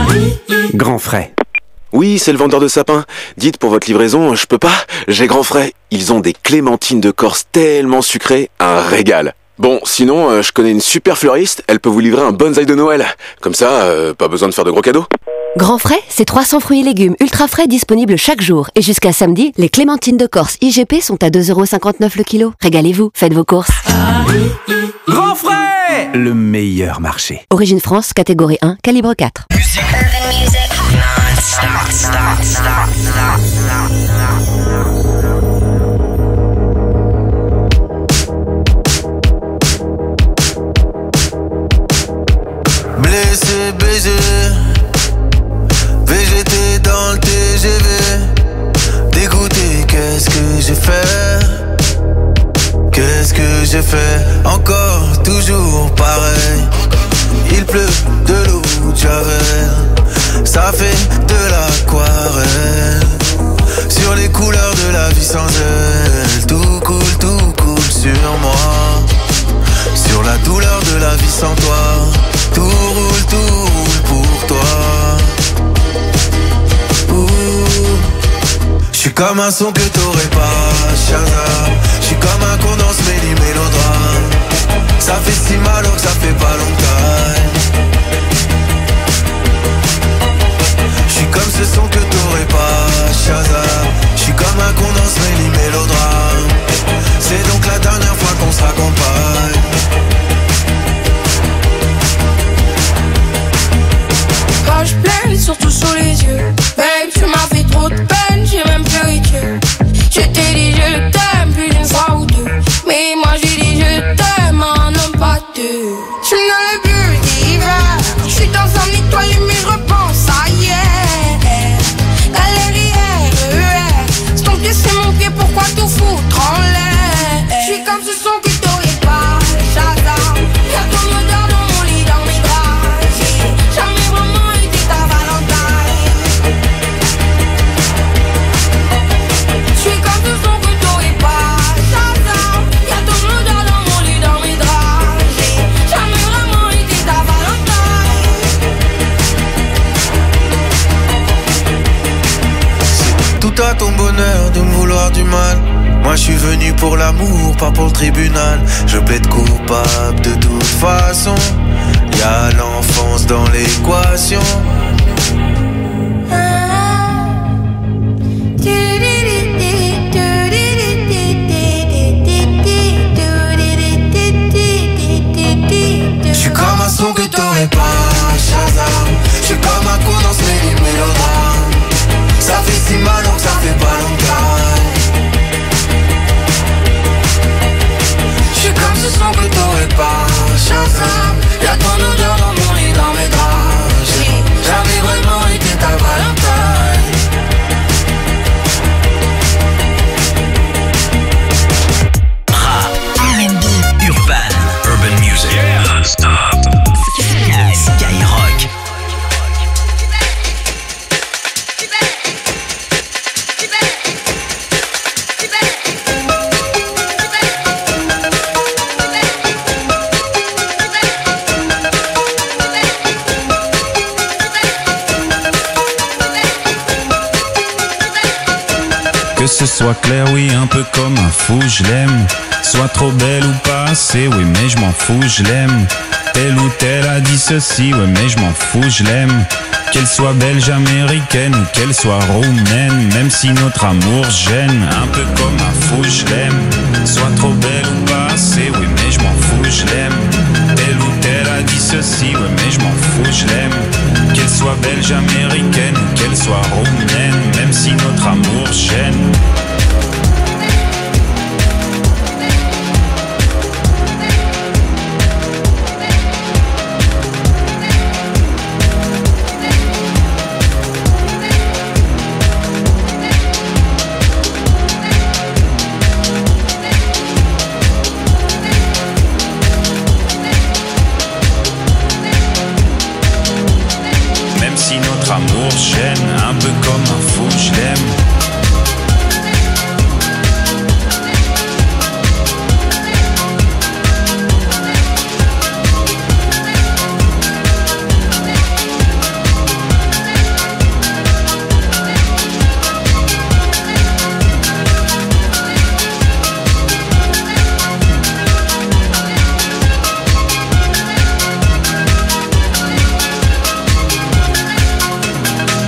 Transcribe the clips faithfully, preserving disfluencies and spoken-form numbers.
Grand Frais. Oui, c'est le vendeur de sapins. Dites, pour votre livraison, je peux pas, j'ai Grand Frais. Ils ont des clémentines de Corse tellement sucrées, un régal. Bon, sinon, euh, je connais une super fleuriste, elle peut vous livrer un bonsaï de Noël. Comme ça, euh, pas besoin de faire de gros cadeaux. Grand Frais, c'est trois cents fruits et légumes ultra frais disponibles chaque jour. Et jusqu'à samedi, les clémentines de Corse I G P sont à deux euros cinquante-neuf le kilo. Régalez-vous, faites vos courses. Grand Frais, le meilleur marché. Origine France, catégorie un, calibre quatre. Music. Urban music. Non-stop, stop, stop, stop, Blessé, baisé, V G T dans le T G V. Dégoûté, qu'est-ce que j'ai fait? Qu'est-ce que j'ai fait? Encore, toujours pareil. Il pleut de l'eau de Javel. Ça fait de l'aquarelle. Sur les couleurs de la vie sans elle. Tout coule, tout coule sur moi. Sur la douleur de la vie sans toi. Tout roule, tout roule pour toi. J'suis comme un son que t'aurais pas, Shazam. J'suis comme un condensé méli mélodrame. Ça fait si mal alors que ça fait pas longtemps. J'suis comme ce son que t'aurais pas, Shazam. J'suis comme un condensé méli mélodrame. C'est donc la dernière fois qu'on se raccompagne. Quand je pleure, surtout sur les yeux. Babe, tu m'as fait trop de peine, j'ai même pleuré Dieu. Je t'ai dit je t'aime plus d'une fois ou deux. Mais moi j'ai dit je t'aime, un homme pas deux. Je me donne le but d'hiver. Je suis dans un étoile mais je repense à hier. Galerie R E R. C'est ton pied, c'est mon pied, pourquoi tout foutre en l'air? Je suis comme ce son que t'aurais pas, Shazam. Y'a ton odeur dans mon lit, dans mes draps. J'ai jamais vraiment été ta Valentine. Je suis comme ce son que t'aurais pas, Shazam. Y'a ton odeur dans mon lit, dans mes draps. J'ai jamais vraiment été ta Valentine. C'est tout à ton bonheur de me vouloir du mal. Moi je suis venu pour l'amour, pas pour le tribunal. Je plaide coupable de toute façon. Y'a l'enfance dans l'équation. J'suis comme un son que t'aurais pas, Shazam. J'suis comme un condensé méli mélodrame. Ça fait si mal donc ça fait pas longtemps. J'suis comme ce son que t'aurais pas, Shazam. Y'a ton odeur dans mon lit, dans mes draps. J'ai jamais vraiment été ta Valentine. R and B. Urban. Urban music. Non-stop. Skyrock. Que ce soit clair, oui, un peu comme un fou, je l'aime. Soit trop belle ou pas assez, oui, mais je m'en fous, je l'aime. Telle ou telle a dit ceci, ouais, mais je m'en fous, je l'aime. Qu'elle soit belge, américaine ou qu'elle soit roumaine, même si notre amour gêne, un peu comme un fou, je l'aime. Soit trop belle ou pas assez, oui, mais je m'en fous, je l'aime. Telle ou telle a dit ceci, ouais, mais je m'en fous, je l'aime. Qu'elle soit belge, américaine ou qu'elle soit roumaine, même si notre amour gêne. Même si notre amour gêne, un peu comme un fou, je l'aime.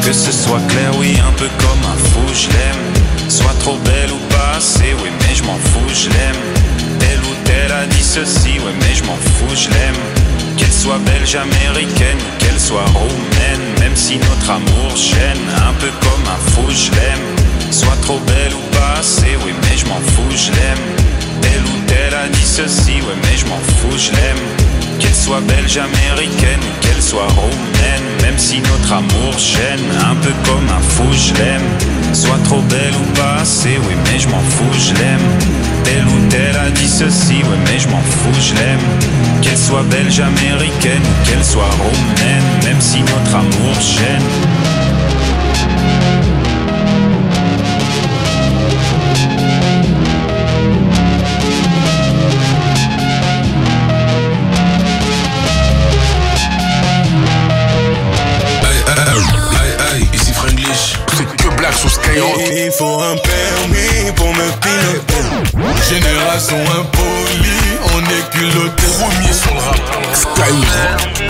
Que ce soit clair, oui, un peu comme un fou, je l'aime. Soit trop belle ou pas assez, oui, mais je m'en fous, je l'aime. Telle ou telle a dit ceci, ouais, mais je m'en fous, je l'aime. Qu'elle soit belge, américaine ou qu'elle soit roumaine, même si notre amour gêne, un peu comme un fou, je l'aime. Soit trop belle ou pas assez, oui, mais je m'en fous, je l'aime. Telle ou telle a dit ceci, ouais, mais je m'en fous, je l'aime. Qu'elle soit belge, américaine ou qu'elle soit roumaine, même si notre amour gêne, un peu comme un fou, je l'aime. Soit trop belle ou pas assez, oui, mais je m'en fous, je l'aime. Telle ou telle a dit ceci, ouais, mais je m'en fous, je l'aime. Qu'elle soit belge, américaine ou qu'elle soit roumaine, même si notre amour gêne. Sous Skyrock. Il faut un permis pour me piloter. Génération impolie, on est culotté. Premier sur le rap, Skyrock.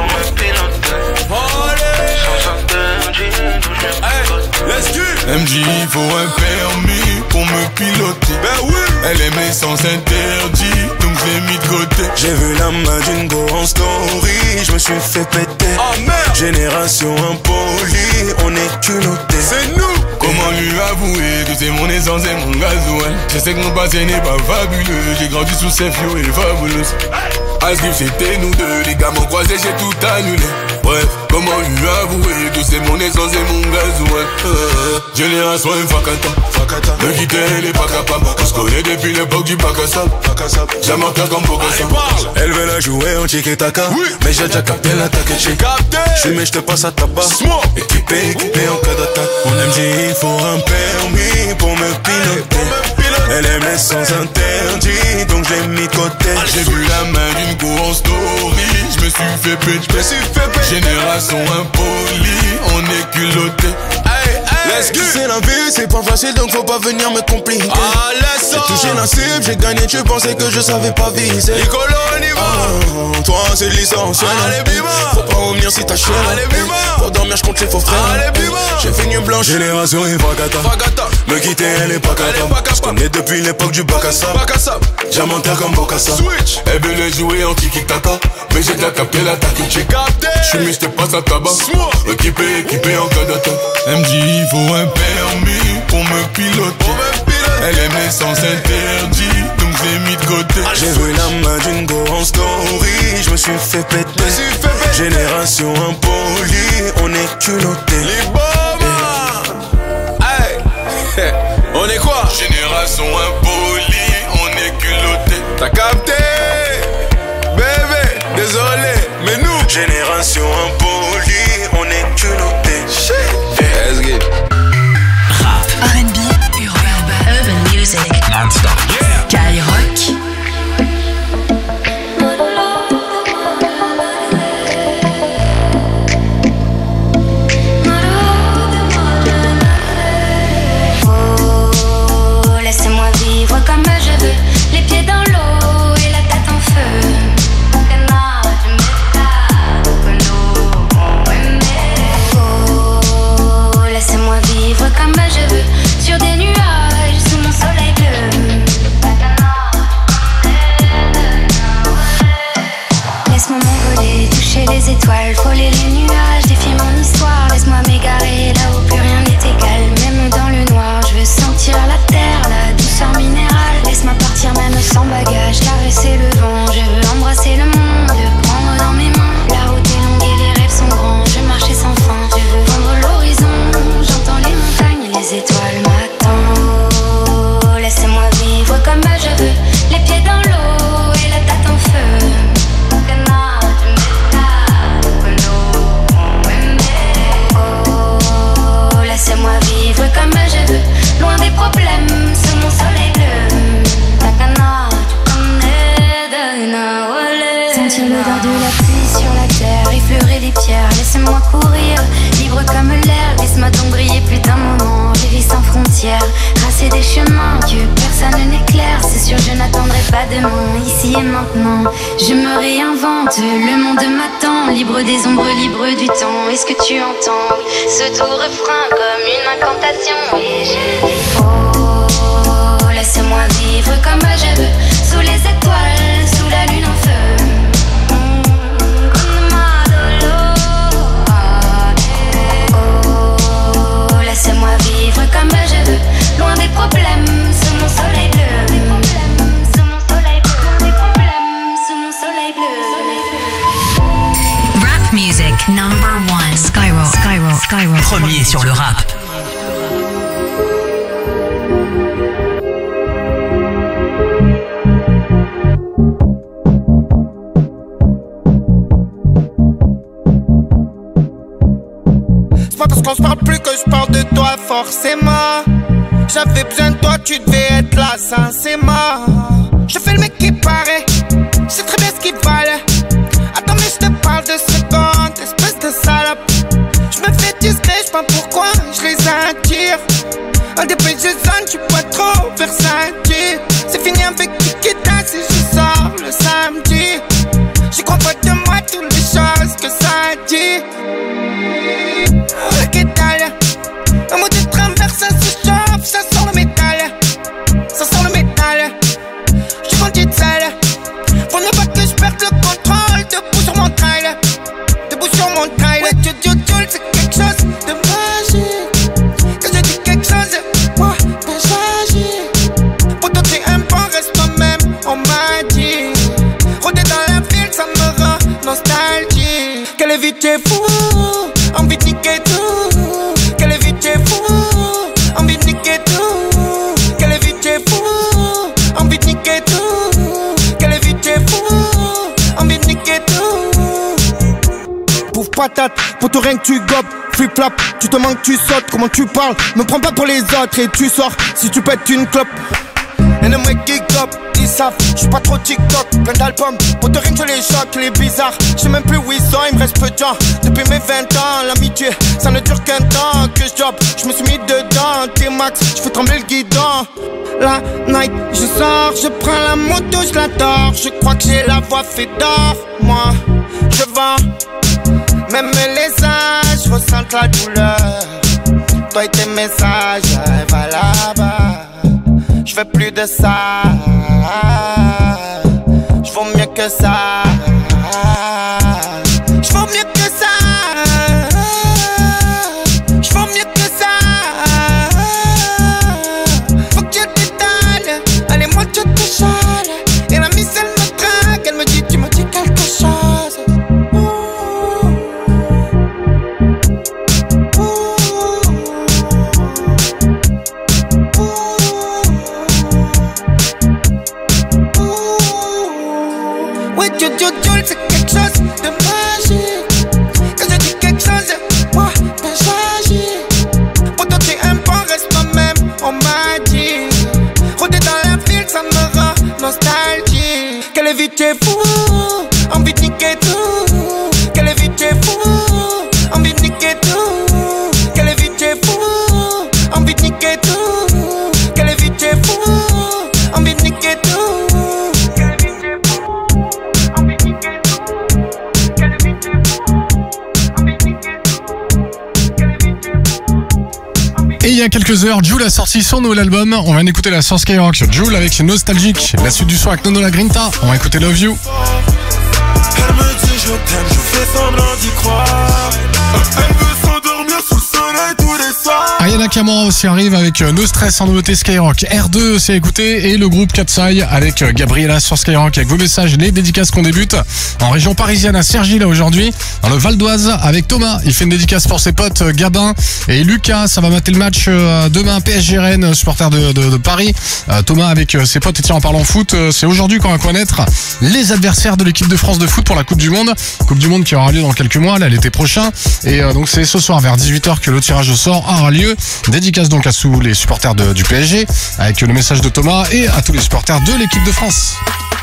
M J, il faut un permis pour me piloter. Ben oui. Elle aimait sans interdit, donc je l'ai mis de côté. J'ai vu la main d'une go en story, je me suis fait péter. Oh merde. Génération impolie, on est culotté. C'est nous. Comment lui avouer que c'est mon essence et mon gasoil. Je sais que mon passé n'est pas fabuleux, j'ai grandi sous ces fio et fabuleux. Asgrif c'était nous deux, les gars m'ont croisé, j'ai tout annulé. Bref, comment lui avouer que c'est mon essence et mon gasoil. euh, Génération Fakata, Fakata. Me quitter elle est pas capable. On se connaît depuis l'époque du bac à sable. Jamais en comme Bokassa. Elle veut la jouer en tiki-taka, oui. Mais j'ai déjà capté l'attaque et j'ai capté. J'suis mais j'te passe à tabac. Équipé, équipé en cas d'attaque. On M J, il faut un permis pour me piloter. Elle aimait sans interdit, donc je l'ai mis de côté. J'ai vu la main d'une go en story, je me suis fait péter. Génération impolie, on est culotté. Let's go. C'est la vie, c'est pas facile, donc faut pas venir me compliquer. Ah, laisse. J'ai touché la cible, j'ai gagné, tu pensais que je savais pas viser. Nicolo, on y va. Oh, toi c'est licencié. Allez, bima. Faut pas revenir si t'as chier. Allez, bima. Pour dormir, je compte les faux frères. Allez, bima. J'ai fait une blanche. Génération et Fakata. Fakata. Me quitter, elle est pas capable. Je connais depuis l'époque du bac à sable. Bac à sable. Diamantaire comme Bokassa. Switch. Elle veut jouer en tiki-taka, mais j'ai déjà capté l'attaque. J'ai capté. J'suis mis, j'te passe à tabac. Équipé, équipé en cas d'attaque. M J, il faut un permis pour me piloter. Elle aimait sans interdit, donc j'ai mis de côté. J'ai vu la main d'une go en story, je me suis fait péter. Génération impolie, on est culotté. Les bombes. Hey. On est quoi? Génération impolie, on est culotté. T'as capté? Bébé, désolé, mais nous. Génération impolie, on est culotté. Let's get Rap, R and B, urbain, urban music, Non-stop. yeah. Skyrock. Oh, laissez-moi vivre comme je veux, les pieds dans l'eau et la tête en feu. Oh, laissez-moi vivre comme je veux, sur des nuages, sous mon soleil bleu. Laisse-moi m'envoler, toucher les étoiles, frôler les nuages, défier mon histoire. Laisse-moi m'égarer là où plus rien n'est égal. Même dans le noir, je veux sentir la terre, la douceur minérale. Laisse-moi partir même sans bagage, caresser le vent. Je veux embrasser le monde, le prendre dans mes mains. La route est longue et les rêves sont grands, je veux marcher sans fin. Je veux vendre l'horizon, j'entends les montagnes et les étoiles m'attendent. Oh, laissez-moi vivre comme je veux, les pieds dans l'eau et la tête en feu. Oh, laissez-moi vivre comme je veux, loin des problèmes, sous mon soleil bleu. Takana, tu connais Dana Wale. Sentir l'odeur de la pluie sur la terre, effleurer les pierres, laissez-moi courir, libre comme l'air. Laisse-moi donc briller plus d'un moment, vivre sans frontières, tracer des chemins que personne n'éclaire. C'est sûr, je n'attendrai pas pas demain, ici et maintenant. Je me réinvente, le monde m'attend. Libre des ombres, libre du temps. Est-ce que tu entends ce doux refrain comme une incantation? Et je dis oh, laisse-moi vivre comme je veux, sous les étoiles, sous la lune en feu. Laisse-moi vivre comme je veux, loin des problèmes, sous mon soleil bleu. Des problèmes, sous mon soleil bleu. Des problèmes, sous mon soleil bleu. Rap music number one. Skyrock, Skyrock, Skyrock. Premier sur le rap. Parce qu'on se parle plus que je parle de toi forcément. J'avais besoin de toi, tu devais être là sincèrement. Je fais le mec qui paraît, je sais très bien ce qu'il valait. Attends mais je te parle de secondes, espèce de salope. Je me fais discret, je sais pas pourquoi je les attire. Un des pays je zone, tu peux trop versatile. C'est fini avec Kikita si je sors le samedi. J'y crois pas de moi toutes les choses que ça dit. Un mot de traverse, ça se chauffe, ça sent le métal. Ça sent le métal. J'suis vendu de sale. Faut ne pas que je perde le contrôle. Debout sur mon trail. Debout sur mon trail. Ouais, Dieu, Dieu, Dieu, c'est quelque chose de magique. Quand je dis quelque chose, moi, ben j'agis. Pour toi, t'es un bon, reste toi-même, on m'a dit. Rôder dans la ville, ça me rend nostalgique. Quelle vie t'es fou, envie de niquer tout. Quelle vie t'es fou, envie de niquer tout. Quelle vie t'es fou, envie de niquer tout. Quelle vie t'es fou, envie de niquer tout. Pouf patate, pour tout rien que tu gobes. Flip flap, tu te manques, tu sautes. Comment tu parles, me prends pas pour les autres. Et tu sors, si tu pètes une clope. Et les mecs qui gobent, ils savent, j'suis pas trop TikTok. Plein d'albums, pour te rien que je les choque, les bizarres. J'sais même plus où ils sont, il me reste peu de temps. Depuis mes vingt ans, l'amitié, ça ne dure qu'un temps. Que je job, j'me suis mis dedans. T-Max, j'fais trembler le guidon. La night, je sors, je prends la moto, je l'adore. Je crois que j'ai la voix fait d'or. Moi, je vends, même les âges ressentent la douleur. Toi et tes messages, va là-bas. Je veux plus de ça. Je vaux mieux que ça. Je vaux mieux que ça. Je vaux mieux que ça. Faut que je t'étale. Allez, moi je te chale. Et la miss elle me drague. Elle me dit tu me dis quelque chose. C'est quelque chose de magique. Quand je dis quelque chose, moi, ben j'agis. Pour toi t'es un bon, reste toi-même, on m'a dit. Rôder dans la ville, ça me rend nostalgique. Quelle vie t'es fou, envie de niquer tout. Quelle vie t'es fou, envie de niquer tout. Quelle vie t'es fou, envie de niquer tout. Quelle vie t'es fou, envie de niquer tout. Et il y a quelques heures, Jul a sorti son nouvel album. On vient d'écouter la sur Skyrock. Jul avec Nostalgique. La suite du son avec Nono La Grinta. On va écouter Love You. Elle me dit je t'aime, je fais semblant d'y croire. Elle veut s'endormir sous le soleil tous les soirs. Aya Nakamura aussi arrive avec No Stress en nouveauté Skyrock. R deux aussi à écouter et le groupe Katsai avec Gabriella sur Skyrock avec vos messages et les dédicaces qu'on débute en région parisienne à Cergy là aujourd'hui, dans le Val d'Oise avec Thomas. Il fait une dédicace pour ses potes Gabin et Lucas. Ça va mater le match demain P S G Rennes, supporter de, de, de Paris. Thomas avec ses potes et tiens en parlant foot, c'est aujourd'hui qu'on va connaître les adversaires de l'équipe de France de foot pour la Coupe du Monde. Coupe du Monde qui aura lieu dans quelques mois, là l'été prochain. Et donc c'est ce soir vers dix-huit heures que le tirage au sort aura lieu. Dédicace donc à tous les supporters de, du P S G avec le message de Thomas et à tous les supporters de l'équipe de France.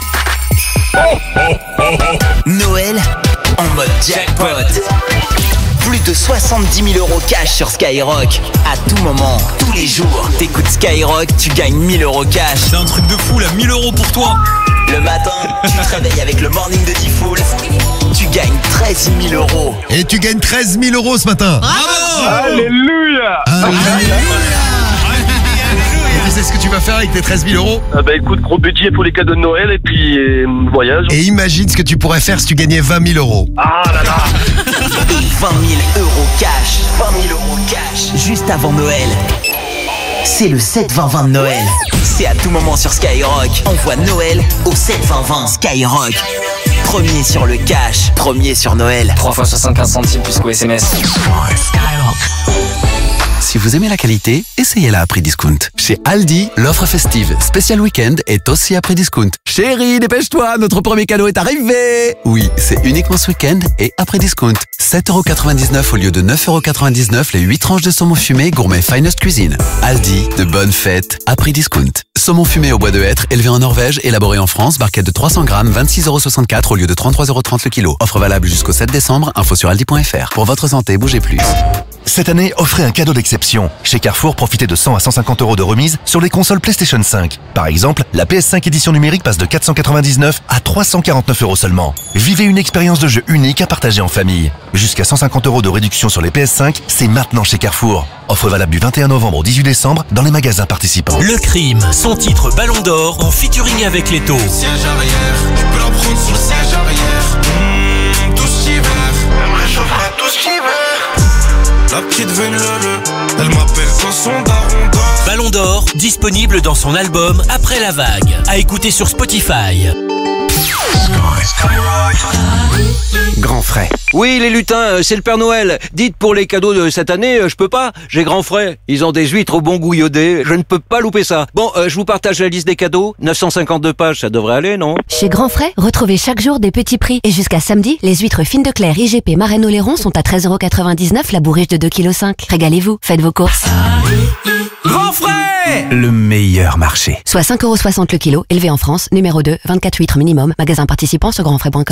Noël en mode jackpot. Plus de soixante-dix mille euros cash sur Skyrock. À tout moment, tous les jours, t'écoutes Skyrock, tu gagnes mille euros cash. C'est un truc de fou là, mille euros pour toi. Le matin, tu te réveilles avec le morning de Diffoul. Tu gagnes treize mille euros. Et tu gagnes treize mille euros ce matin. Bravo. Alléluia. Alléluia. Et tu sais ce que tu vas faire avec tes treize mille euros? Ah bah écoute, gros budget pour les cadeaux de Noël et puis euh, voyage. Et imagine ce que tu pourrais faire si tu gagnais vingt mille euros. Ah là là. Et vingt mille euros cash. vingt mille euros cash juste avant Noël. C'est le sept vingt vingt de Noël. C'est à tout moment sur Skyrock. Envoie Noël au sept vingt vingt. Skyrock. Premier sur le cash. Premier sur Noël. trois fois soixante-quinze centimes plus qu'au S M S. Skyrock. Si vous aimez la qualité, essayez-la à prix discount. Chez Aldi, l'offre festive spécial week-end est aussi à prix discount. Chérie, dépêche-toi, notre premier cadeau est arrivé. Oui, c'est uniquement ce week-end et à prix discount. sept euros quatre-vingt-dix-neuf au lieu de neuf euros quatre-vingt-dix-neuf les huit tranches de saumon fumé gourmet Finest Cuisine. Aldi, de bonnes fêtes à prix discount. Saumon fumé au bois de hêtre, élevé en Norvège, élaboré en France, barquette de trois cents grammes, vingt-six euros soixante-quatre au lieu de trente-trois euros trente le kilo. Offre valable jusqu'au sept décembre, info sur aldi point fr. Pour votre santé, bougez plus. Cette année, offrez un cadeau d'exception. Chez Carrefour, profitez de cent à cent cinquante euros de remise sur les consoles PlayStation cinq. Par exemple, la P S cinq édition numérique passe de quatre cent quatre-vingt-dix-neuf à trois cent quarante-neuf euros seulement. Vivez une expérience de jeu unique à partager en famille. Jusqu'à cent cinquante euros de réduction sur les P S cinq, c'est maintenant chez Carrefour. Offre valable du vingt et un novembre au dix-huit décembre dans les magasins participants. Le Crime, son titre Ballon d'Or en featuring avec Leto. Siège arrière, tu peux la prendre sur le siège arrière. Mmh, tout cet hiver, elle me réchauffera tout cet hiver. La petite veine lele, elle m'appelle quand son daron dort. Ballon d'Or, disponible dans son album Après la vague. À écouter sur Spotify. Grand frais. Oui, les lutins, c'est le Père Noël. Dites pour les cadeaux de cette année, je peux pas. J'ai grand frais. Ils ont des huîtres au bon goût iodé. Je ne peux pas louper ça. Bon, euh, je vous partage la liste des cadeaux. neuf cent cinquante-deux pages, ça devrait aller, non? Chez Grand Frais, retrouvez chaque jour des petits prix. Et jusqu'à samedi, les huîtres fines de Claire I G P Marraine Oléron sont à treize euros quatre-vingt-dix-neuf la bourriche de deux virgule cinq kilos. Régalez-vous, faites vos courses. Grand frais, le meilleur marché. Soit cinq euros soixante le kilo, élevé en France, numéro deux, vingt-quatre huîtres minimum, magasin participant sur grand frais point com.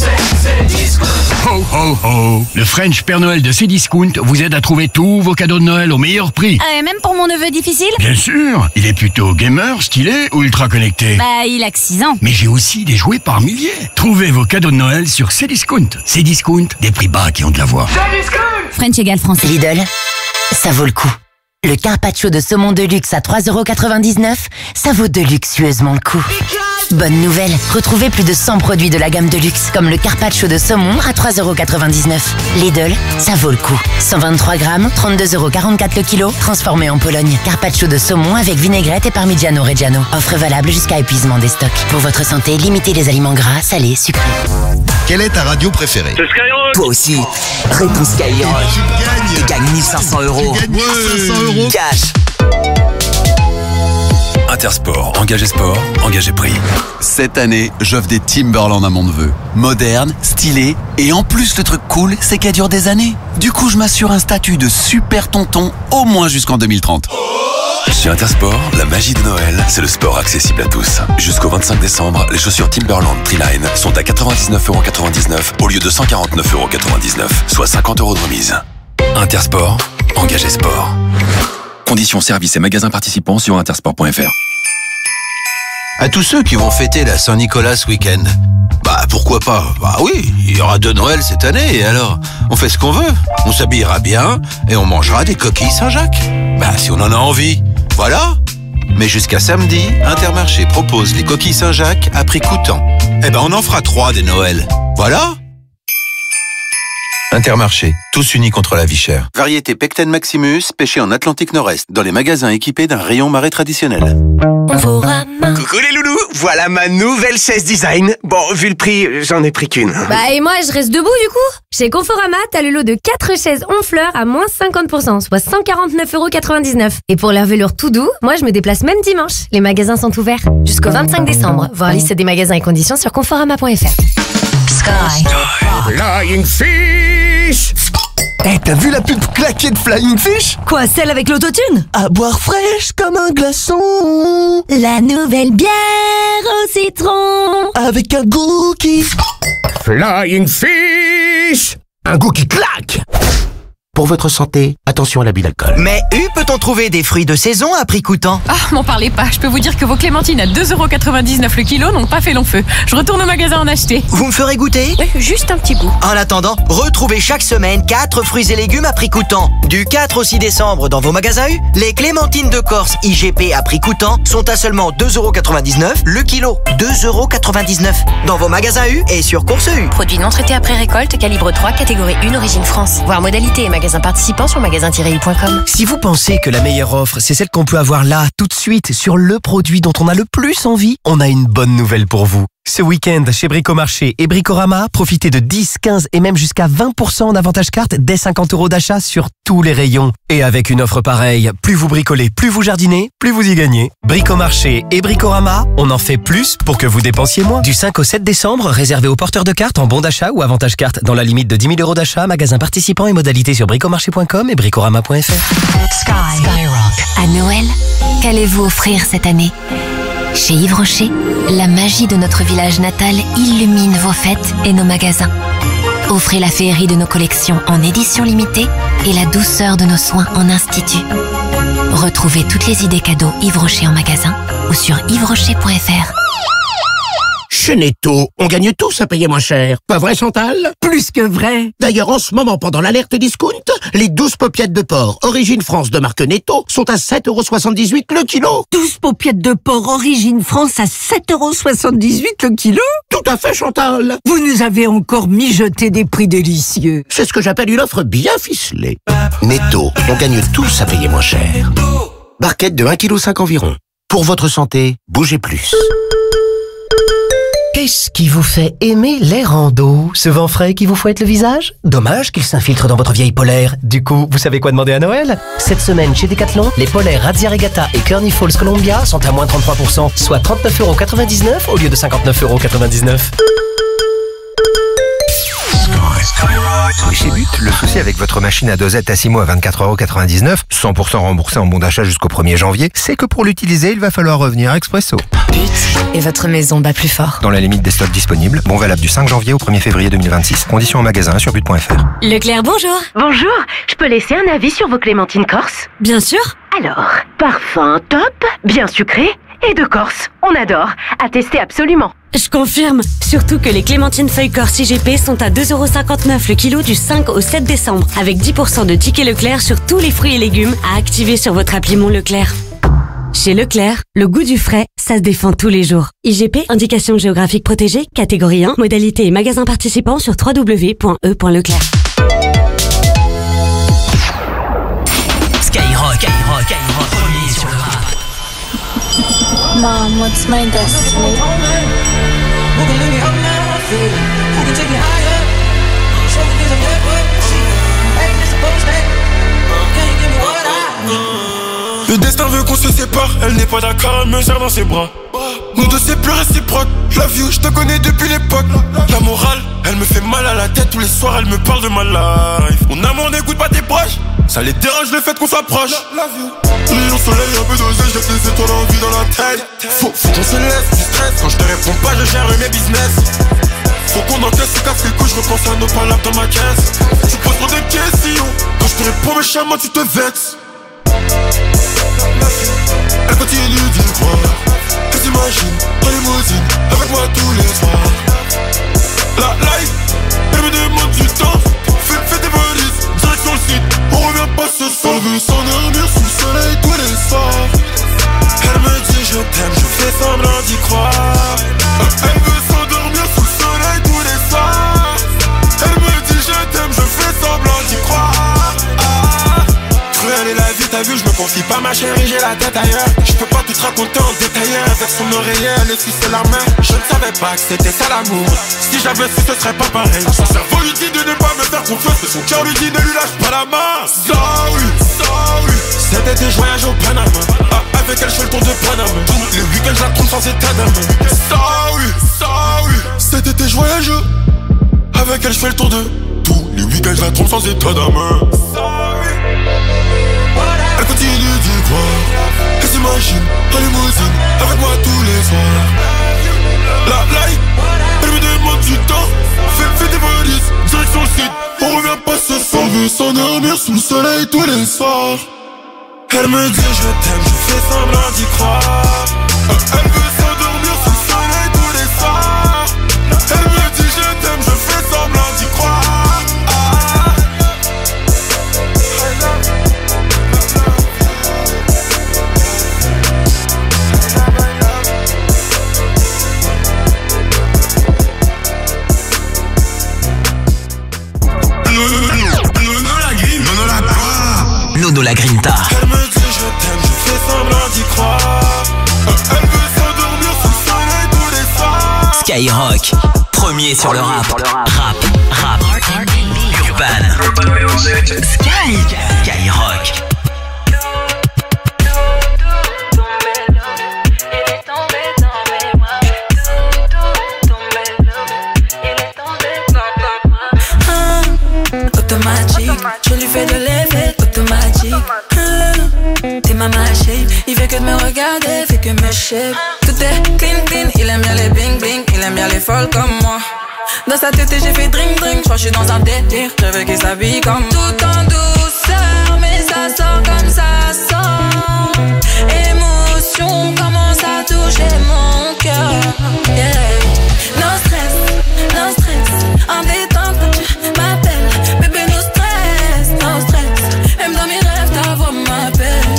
Ho ho ho! Le French Père Noël de Cdiscount vous aide à trouver tous vos cadeaux de Noël au meilleur prix. Euh, même pour mon neveu difficile? Bien sûr! Il est plutôt gamer, stylé ou ultra connecté? Bah, il a que six ans. Mais j'ai aussi des jouets par milliers. Trouvez vos cadeaux de Noël sur Cdiscount. Cdiscount, des prix bas qui ont de la voix. French égale français. Lidl, ça vaut le coup. Le carpaccio de saumon de luxe à trois euros quatre-vingt-dix-neuf, ça vaut de luxueusement le coup. Bonne nouvelle, retrouvez plus de cent produits de la gamme de luxe, comme le carpaccio de saumon à trois euros quatre-vingt-dix-neuf. Lidl, ça vaut le coup. cent vingt-trois grammes, trente-deux euros quarante-quatre le kilo, transformé en Pologne. Carpaccio de saumon avec vinaigrette et parmigiano reggiano. Offre valable jusqu'à épuisement des stocks. Pour votre santé, limitez les aliments gras, salés, sucrés. Quelle est ta radio préférée? C'est Skyrock. Toi aussi, réponds Skyrock. Tu gagnes mille cinq cents euros. Tu gagnes mille cinq cents euros. Cash. Intersport, engagé sport, engagé prix. Cette année, j'offre des Timberland à mon neveu. Moderne, stylé, et en plus le truc cool, c'est qu'elle dure des années. Du coup, je m'assure un statut de super tonton au moins jusqu'en deux mille trente. Chez Intersport, la magie de Noël, c'est le sport accessible à tous. Jusqu'au vingt-cinq décembre, les chaussures Timberland Treeline sont à quatre-vingt-dix-neuf euros quatre-vingt-dix-neuf au lieu de cent quarante-neuf euros quatre-vingt-dix-neuf, soit cinquante euros de remise. Intersport, engagé sport. Conditions, services et magasins participants sur intersport point fr. À tous ceux qui vont fêter la Saint-Nicolas ce week-end, bah pourquoi pas? Bah oui, il y aura deux Noëls cette année, et alors on fait ce qu'on veut. On s'habillera bien et on mangera des coquilles Saint-Jacques. Bah si on en a envie, voilà. Mais jusqu'à samedi, Intermarché propose les coquilles Saint-Jacques à prix coûtant. Eh ben on en fera trois des Noëls. Voilà. Intermarché, tous unis contre la vie chère. Variété Pecten Maximus, pêché en Atlantique Nord-Est, dans les magasins équipés d'un rayon marais traditionnel. Coucou les loulous, voilà ma nouvelle chaise design. Bon, vu le prix, j'en ai pris qu'une. Bah et moi, je reste debout du coup. Chez Conforama, t'as le lot de quatre chaises Honfleur à moins cinquante pour cent, soit cent quarante-neuf euros quatre-vingt-dix-neuf. Et pour leur velours tout doux, moi je me déplace même dimanche. Les magasins sont ouverts jusqu'au vingt-cinq décembre. Voir liste des magasins et conditions sur conforama point fr. Sky. Flying Fish. Eh, hey, t'as vu la pub claquée de Flying Fish? Quoi, celle avec l'autotune? À boire fraîche comme un glaçon. La nouvelle bière au citron. Avec un goût qui... Flying Fish. Un goût qui claque. Pour votre santé, attention à l'abus d'alcool. Mais où peut-on trouver des fruits de saison à prix coûtant? Ah, m'en parlez pas. Je peux vous dire que vos clémentines à deux euros quatre-vingt-dix-neuf le kilo n'ont pas fait long feu. Je retourne au magasin en acheter. Vous me ferez goûter? Oui, juste un petit bout. En attendant, retrouvez chaque semaine quatre fruits et légumes à prix coûtant. Du quatre au six décembre dans vos magasins U, les clémentines de Corse I G P à prix coûtant sont à seulement deux euros quatre-vingt-dix-neuf le kilo. deux euros quatre-vingt-dix-neuf dans vos magasins U et sur Course U. Produit non traité après récolte, calibre trois, catégorie un, origine France. Voir modalité et magasins participants sur magasin tiret u point com. Si vous pensez que la meilleure offre, c'est celle qu'on peut avoir là, tout de suite, sur le produit dont on a le plus envie, on a une bonne nouvelle pour vous. Ce week-end, chez Bricomarché et Bricorama, profitez de dix, quinze et même jusqu'à vingt pour cent en avantage carte dès cinquante euros d'achat sur tous les rayons. Et avec une offre pareille, plus vous bricolez, plus vous jardinez, plus vous y gagnez. Bricomarché et Bricorama, on en fait plus pour que vous dépensiez moins. Du cinq au sept décembre, réservé aux porteurs de cartes en bon d'achat ou avantage carte dans la limite de dix mille euros d'achat, magasin participant et modalités sur bricomarché point com et bricorama point f r. Sky. Skyrock. À Noël, qu'allez-vous offrir cette année? Chez Yves Rocher, la magie de notre village natal illumine vos fêtes et nos magasins. Offrez la féerie de nos collections en édition limitée et la douceur de nos soins en institut. Retrouvez toutes les idées cadeaux Yves Rocher en magasin ou sur yves rocher point f r. Chez Netto, on gagne tous à payer moins cher. Pas vrai, Chantal? Plus que vrai. D'ailleurs, en ce moment, pendant l'alerte discount, les douze paupiettes de porc Origine France de marque Netto sont à sept euros soixante-dix-huit le kilo. douze paupiettes de porc Origine France à sept euros soixante-dix-huit le kilo? Tout à fait, Chantal. Vous nous avez encore mijoté des prix délicieux. C'est ce que j'appelle une offre bien ficelée. Netto, on gagne tous à payer moins cher. Barquette de un virgule cinq kilos environ. Pour votre santé, bougez plus. Qu'est-ce qui vous fait aimer les randos? Ce vent frais qui vous fouette le visage? Dommage qu'il s'infiltre dans votre vieille polaire. Du coup, vous savez quoi demander à Noël? Cette semaine, chez Decathlon, les polaires Razzia Regatta et Kearney Falls Columbia sont à moins trente-trois pour cent, soit trente-neuf euros quatre-vingt-dix-neuf au lieu de cinquante-neuf euros quatre-vingt-dix-neuf. Chez But, le souci avec votre machine à dosette Tassimo à vingt-quatre euros quatre-vingt-dix-neuf, cent pour cent remboursé en bon d'achat jusqu'au premier janvier, c'est que pour l'utiliser, il va falloir revenir expresso. But, et votre maison bat plus fort. Dans la limite des stocks disponibles, bon valable du cinq janvier au premier février deux mille vingt-six. Conditions en magasin sur but point f r. Leclerc, bonjour. Bonjour, je peux laisser un avis sur vos clémentines corse? Bien sûr. Alors, parfum top, bien sucré et de Corse. On adore. À tester absolument. Je confirme. Surtout que les clémentines feuilles Corse I G P sont à deux euros cinquante-neuf le kilo du cinq au sept décembre. Avec dix pour cent de tickets Leclerc sur tous les fruits et légumes à activer sur votre appli Mon Leclerc. Chez Leclerc, le goût du frais, ça se défend tous les jours. I G P, indication géographique protégée, catégorie un, modalité et magasin participant sur w w w point e point leclerc. Skyrock, Skyrock, Skyrock, premier sur le rap. Mom, what's my destiny? Le destin veut qu'on se sépare, elle n'est pas d'accord, elle me serre dans ses bras. Nous deux c'est plus réciproque, je la view, je te connais depuis l'époque. La morale, elle me fait mal à la tête, tous les soirs elle me parle de ma life. Mon amour n'écoute pas tes proches, ça les dérange le fait qu'on s'approche. Rayon soleil, un peu dosé, je jette les étoiles en vie dans la tête. Faut, faut qu'on se laisse du stress, quand je te réponds pas je gère mes business. Faut qu'on encaisse ce casse les couilles, je repense à nos palabres dans ma caisse. Tu poses trop de questions, quand je te réponds méchamment tu te vexes. Elle continue d'y croire, elle s'imagine en limousine avec moi tous les soirs. La life, elle me demande du temps, fais, fais tes valises, direction le site, on revient pas ce soir. Elle veut s'endormir sous le soleil tous les soirs. Elle me dit je t'aime, je fais semblant d'y croire. Elle veut s'endormir sous le soleil tous les soirs. Elle me dit je t'aime, je fais semblant d'y croire. Cruelle est la vie, t'as vu, je me confie pas ma chérie, j'ai la tête ailleurs. Je peux pas tout te raconter en détail, avec son oreiller, elle essuie la main. Je ne savais pas que c'était ça l'amour, si j'avais su ce serait pas pareil. Son cerveau lui dit de ne pas me faire confiance, mais son cœur lui dit ne lui lâche pas la main. Sorry, sorry. Cet été je voyage au Panama, ah, avec elle je fais le tour de Panama. Les week-ends je la trompe sans état d'âme. Sorry, sorry. Cet été je voyage, avec elle je fais le tour de tous les week-ends je la trompe sans état d'âme. Sorry. Elle continue d'y croire, elle s'imagine en limousine avec moi tous les soirs. La life, elle me demande du temps, fais, fais des valises, direction le site, on revient pas ce soir. Elle veut s'endormir sous le soleil tous les soirs. Elle me dit je t'aime, je fais semblant d'y croire. Elle veut s'endormir sous le soleil tous les soirs. Elle me dit je t'aime, je fais semblant d'y croire. Ah. Nono la Grinta. Elle me dit je t'aime, je fais semblant d'y croire. Elle veut s'endormir sous le soleil tous les soirs. Skyrock, premier sur le rap. Rap, rap, urban. Sky, Skyrock. Automatique, je lui fais de l'effet automatique. T'es ma shape, il fait que de me regarder, fait que me shape. Tout est clean clean, il aime bien les bling bling, il aime bien les folles comme moi. Dans sa tête j'ai fait drink drink, j'crois que j'suis dans un délire, je veux qu'il s'habille comme tout en douceur, mais ça sort comme ça sort. Émotion commence à toucher mon cœur. Yeah. No stress, no stress, en détente quand tu m'appelles. Bébé no stress, no stress, même dans mes rêves ta voix m'appelle.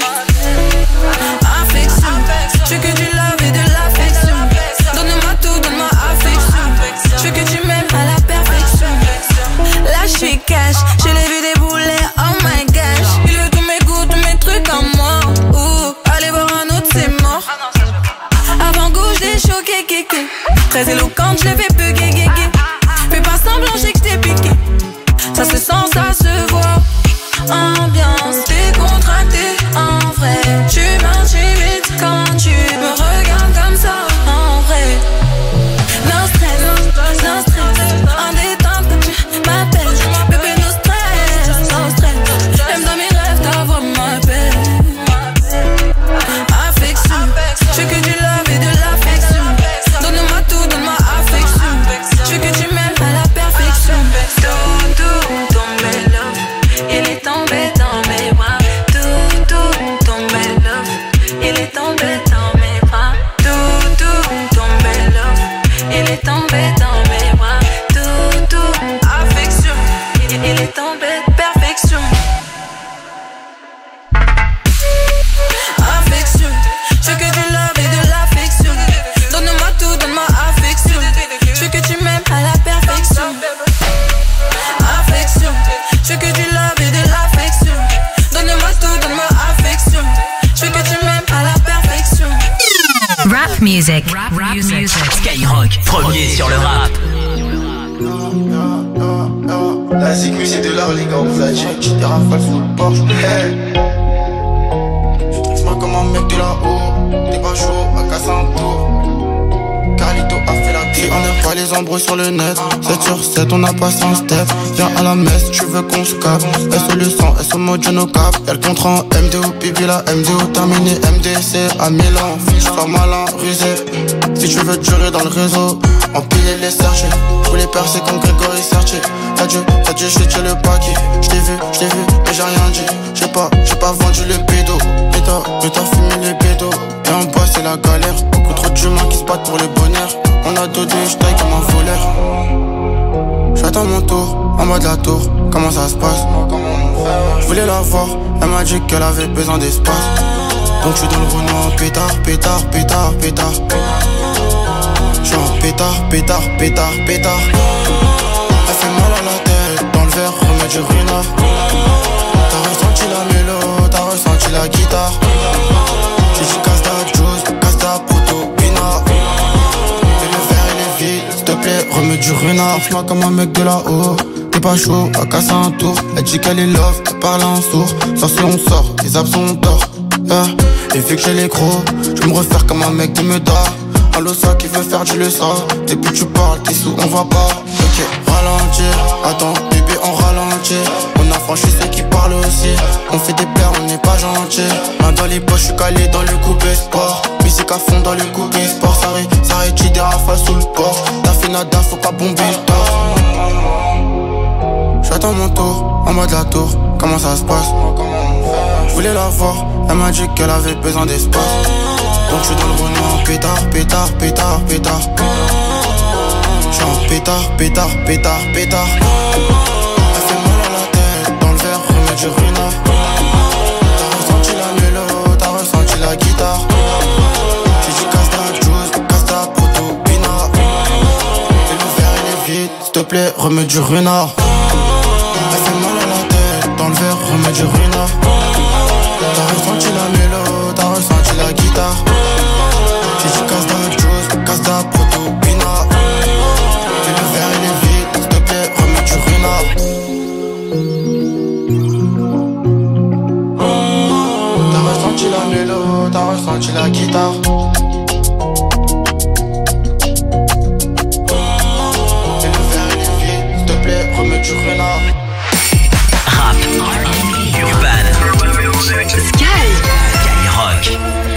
Affection, je veux que du love et de l'affection. Donne-moi tout, donne-moi affection. Je veux que tu m'aimes à la perfection. Là je suis cash, je l'ai vu débouler, oh my gosh. Il veut tous mes goûts, tous mes trucs en moi. Ouh, allez voir un autre c'est mort. Avant gauche des choqués, kéké. Très éloquente, je l'ai fait bugger, guégué. Fais pas semblant, j'ai que t'es piqué. Ça se sent, ça se voit. Ambiance décontractée, en vrai. Tu m'intimides quand tu me regardes comme ça, en vrai. No stress, no stress, en détente quand tu m'appelles. Bébé no stress, no stress, même dans mes rêves ta voix m'appelle. Affection, je veux que du love et de l'affection. Donne-moi tout, donne-moi affection. Je veux que tu m'aimes à la perfection. Tout, tout, tombé love, il est tombé dans mes bras. Tout, tout, tombé love, il est tombé dans mes bras. Tout, tout, tombé love, il est tombé dans mes bras. Tout, tout, affection, il, il est tombé perfection. Affection, je veux que du love et de l'affection. Donne-moi tout, donne-moi affection. Je veux que tu m'aimes à la perfection. Affection, je veux que du love et de l'affection. Donne-moi tout, donne-moi affection. Je veux que tu m'aimes à la perfection. Rap music. Rap, rap music. Skyrock, premier sur le rap. La sécu c'est de l'or les gars, on flat check, j'étais rafale sous le Porsche. Hey. Je traite-moi comme un mec de là-haut. T'es pas chaud, à casser un tour. Carlito a fait la vie, on n'aime pas les embrouilles sur le net. sept sur sept, on a passé un step. Viens à la messe, tu veux qu'on se capte. S le sang, S au mode no cap. Y'a le contrat en M D O, bibi la M D O terminé, M D C à Milan. Fiche, sois malin, rusé. Si tu veux durer dans le réseau, empiler les sergés. Tous les percés comme Grégory Sertier. T'as dû, t'as dû jeter le paquet. J't'ai vu, j't'ai vu, mais j'ai rien dit. J'ai pas, j'ai pas vendu le bédo. Mais t'as, mais t'as fumé les bédos. Et en bas c'est la galère. Beaucoup trop d'humains qui se battent pour le bonheur. On a deux deux, j'taille comme un voleur. J'attends mon tour, en bas de la tour. Comment ça se passe? Je voulais la voir, elle m'a dit qu'elle avait besoin d'espace. Donc j'suis dans le Renault, pétard, pétard, pétard, pétard. J'suis en pétard, pétard, pétard, pétard. Elle fait mal à la tête, dans le verre, remets du runard. T'as ressenti la mélo, t'as ressenti la guitare. J'ai dit casse ta juice, casse ta proto, pinard. Et le verre il est vide, s'il te plaît, remets du runard. Fais-moi comme un mec de là-haut. T'es pas chaud, à casser un tour. Elle dit qu'elle est love, elle parle en sourd. Sans si on sort, les absents d'or. Yeah. Et vu que j'ai les crocs, je me refaire comme un mec de Meda. Un losa qui veut faire du leçon. Depuis tu parles, t'es sous, on va pas. Ok, ralentir, attends, bébé on ralentit. On a franchi ceux qui parlent aussi. On fait des pleurs, on n'est pas gentil. Main dans les poches, je suis calé dans le coupé sport. Musique à fond dans le coupé sport. Ça ré, ça rétire des rafales sous le port. T'as fait nada, faut pas bomber le torse. J'attends mon tour, en bas de la tour, comment ça se passe? Je voulais la voir, elle m'a dit qu'elle avait besoin d'espace. Donc je suis dans le Renault, pétard, pétard, pétard, pétard. J'suis en pétard, pétard, pétard, pétard. Elle fait mal à la tête, dans le verre, remets du renard. T'as ressenti la mélo, t'as ressenti la guitare. J'ai dit casse ta juice, casse ta proto, pinard. Et le verre il est vide, s'il te plaît, remets du renard. Elle fait mal à la tête, dans le verre, remets du renard. T'as ressenti la mélo, t'as ressenti la guitare. J'ai dit casse ta juice, casse ta proto, pinard. Et le verre il est vide, s'il te plaît, remets du renard. T'as ressenti la mélo, t'as ressenti la guitare. Et le verre il est vide, s'il te plaît, remets du renard. Rap, Urban, Sky, Skyrock.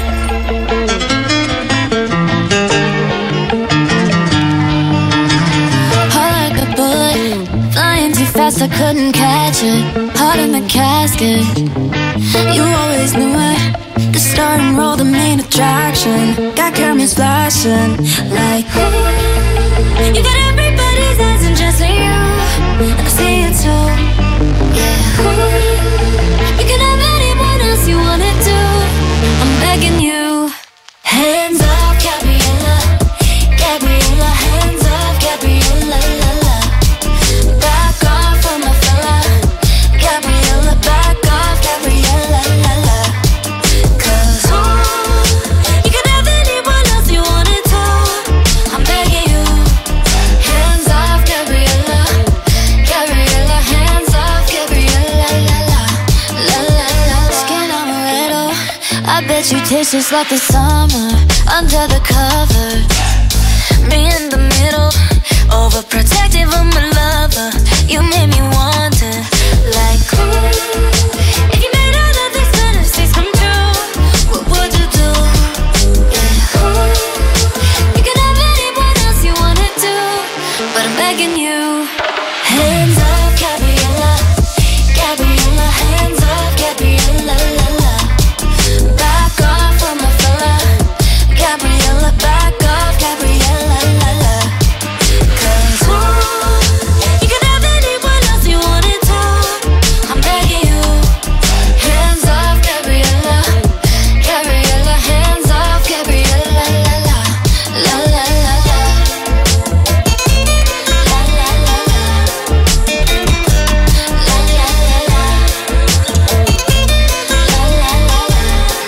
Heart like a bullet, flying too fast, I couldn't catch it. Heart in the casket, you always knew it. The star and roll, the main attraction. Got cameras flashing like ooh. You got everybody's eyes and just you, and I see it too. Yeah, ooh. You can have anyone else you wanna do. I'm begging you. Hands off, Gabriella, Gabriella. Hands off, Gabriella, la la. Back off from my fella, Gabriella. Back off, Gabriella, la la. 'Cause ooh, you can have anyone else you wanted to. I'm begging you. Hands off, Gabriella, Gabriella. Hands off, Gabriella, la la, la la la. Skin amaretto, I bet you taste just like the summer under the cover. Me in the middle, overprotective of my lover. You made me wonder, like ooh, if you made all of these fantasies come true, what would you do? Yeah, ooh, you can have anyone else you wanna do, but I'm begging you. Hands off, Gabriella, Gabriella. Hands off, Gabriella, la la. Back off from my fella, Gabriella. Back off, Gabriella, la la. 'Cause ooh, you can have anyone else you wanted to. I'm begging you. Hands off, Gabriella, Gabriella. Hands off, Gabriella, la la, la la la la. La la la la. La la la la. La la la la.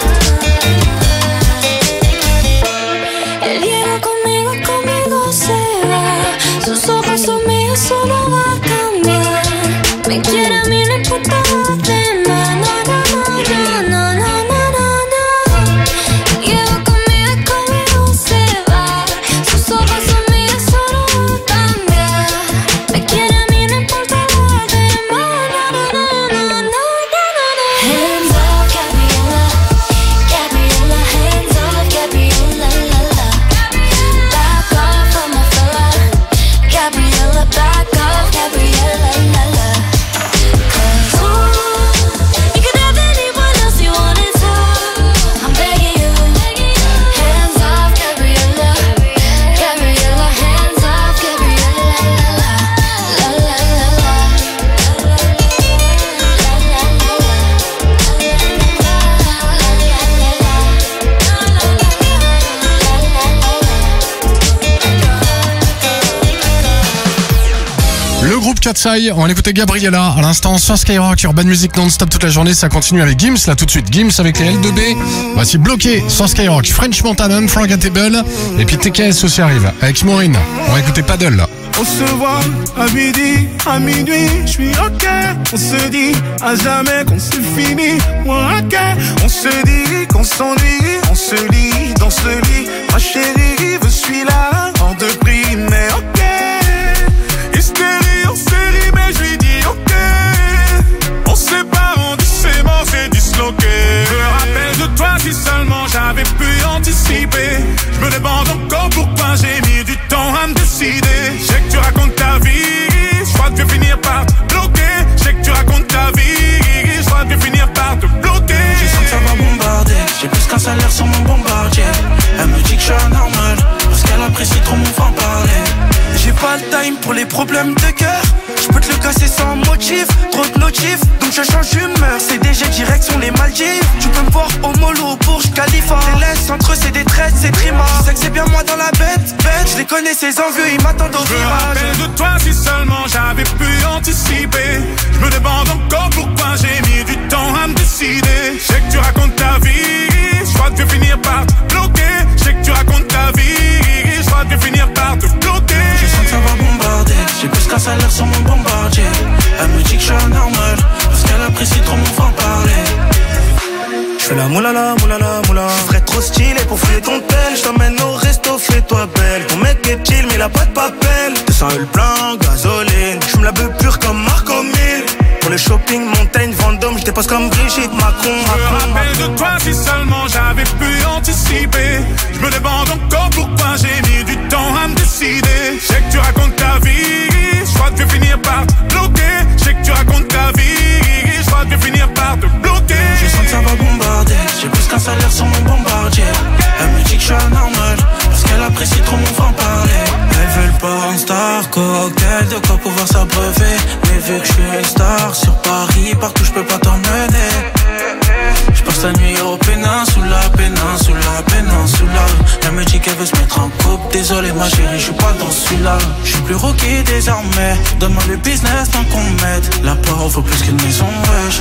El hielo conmigo, conmigo se va. Sus ojos son míos, solo va a cambiar. Me quiere a mí, no importa lo demás. No, no, no, no, no, no, no, no. El hielo conmigo, conmigo se va. Sus ojos son míos, solo va a cambiar. Me quiere a mí, no importa lo demás. No, no, no, no, no, no, no. Hands off, Gabriella, Gabriella. Hands off, Gabriella, la la. Back off from my fella, Gabriella. Back off, Gabriella, la la. 'Cause ooh, you can have anyone else you wanted to. I'm begging you. Hands off, Gabriella, Gabriella. Hands off, Gabriella, la la, la la la la. La la la Le groupe Katsai, on va écouter Gabriella à l'instant sur Skyrock. Urban Music non-stop toute la journée, ça continue avec Gims là tout de suite. Gims avec les L deux B. Voici Bloqué sur Skyrock. French Montana, Unforgettable. Et puis T K S aussi arrive avec Maureen. On va écouter Paddle là. On se voit à midi, à minuit, je suis ok. On se dit à jamais qu'on c'est fini, moi ok. On se dit qu'on s'ennuie, on se lit dans ce lit. Ma chérie, je suis là, hors de prix, mais ok. Hystérie en série, mais je lui dis ok. On se sépare, on dit c'est mort, c'est disloqué. Je me rappelle de toi si seulement j'avais pu anticiper. Je me demande encore pourquoi j'ai mis du temps à me décider. Je sais que tu racontes ta vie, je crois que tu vas finir par te bloquer. je change d'humeur, c'est D G direction les Maldives. Tu peux me voir au mollo au Burj Khalifa. Les laisses entre eux c'est des traites, c'est trima. Je sais que c'est bien moi dans la bête, bête. Je les connais ces envieux, ils m'attendent au virage. Je me rappelle de toi si seulement j'avais pu anticiper. Je me demande encore pourquoi j'ai mis du temps à me décider. Je sais que tu racontes ta vie, je crois que tu vas finir par te bloquer. Je sais que tu racontes ta vie, je crois que tu vas finir par te bloquer. Je sens que ça va bombarder, j'ai plus qu'un salaire sur mon bombardier. Elle me dit que je suis anormal, parce qu'elle apprécie trop mon franc-parler. Je fais la moulala, moulala, moula. Je ferais trop stylé pour fouiller ton tel. Je t'emmène au resto, fais-toi belle. Ton mec est chill, mais il a pas de papel. deux cents le plein, gasoline. Je me la veux pure comme Marco Mille. Pour le shopping, montagne, Vendôme, je dépose comme Brigitte Macron. Je me rappelle de toi si seulement j'avais pu anticiper. Je me demande encore pourquoi j'ai mis du temps à me décider. Je sais que tu racontes ta vie, je crois que tu vas finir par te bloquer. Je sais que tu racontes ta vie, je crois que tu vas finir par te bloquer. Je sens que ça va bombarder, j'ai plus qu'un salaire sur mon bombardier. Elle me dit que je suis anormal, parce qu'elle apprécie trop mon franc-parler. Elle veut le porn star, cocktail, de quoi pouvoir s'abreuver. Mais vu que je suis une star, sur Paris, partout je peux pas t'emmener. Je passe la nuit au péninsula, péninsula, péninsula. Elle me dit qu'elle veut se mettre en couple, désolé ma chérie, je suis pas dans celui-là. Je suis plus rookie désormais, donne-moi le business tant qu'on m'aide. La part vaut plus qu'une maison, wesh.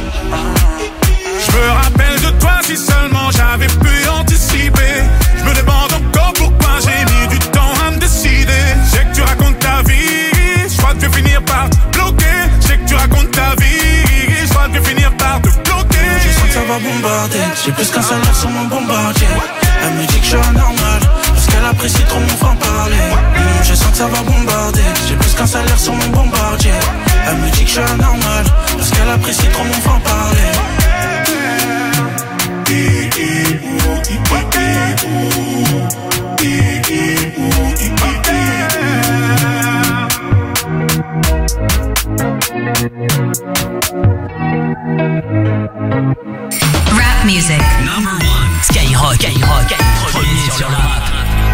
Je me rappelle de toi si seulement j'avais pu anticiper. Je me demande encore pourquoi j'ai mis du temps à me décider. Je sais que tu racontes ta vie, je crois que tu vas finir par te bloquer. Je sais que tu racontes ta vie, je crois que tu vas finir par te bloquer. Je sens que ça va bombarder, j'ai plus qu'un salaire sur mon bombardier. Elle me dit que je suis anormal, parce qu'elle apprécie trop mon franc-parler. mmh, Je sens que ça va bombarder, j'ai plus qu'un salaire sur mon bombardier. Elle me dit que je suis anormal, parce qu'elle apprécie trop mon franc-parler. Rap music. Number one. Skyrock. Skyrock. Premier sur le rap.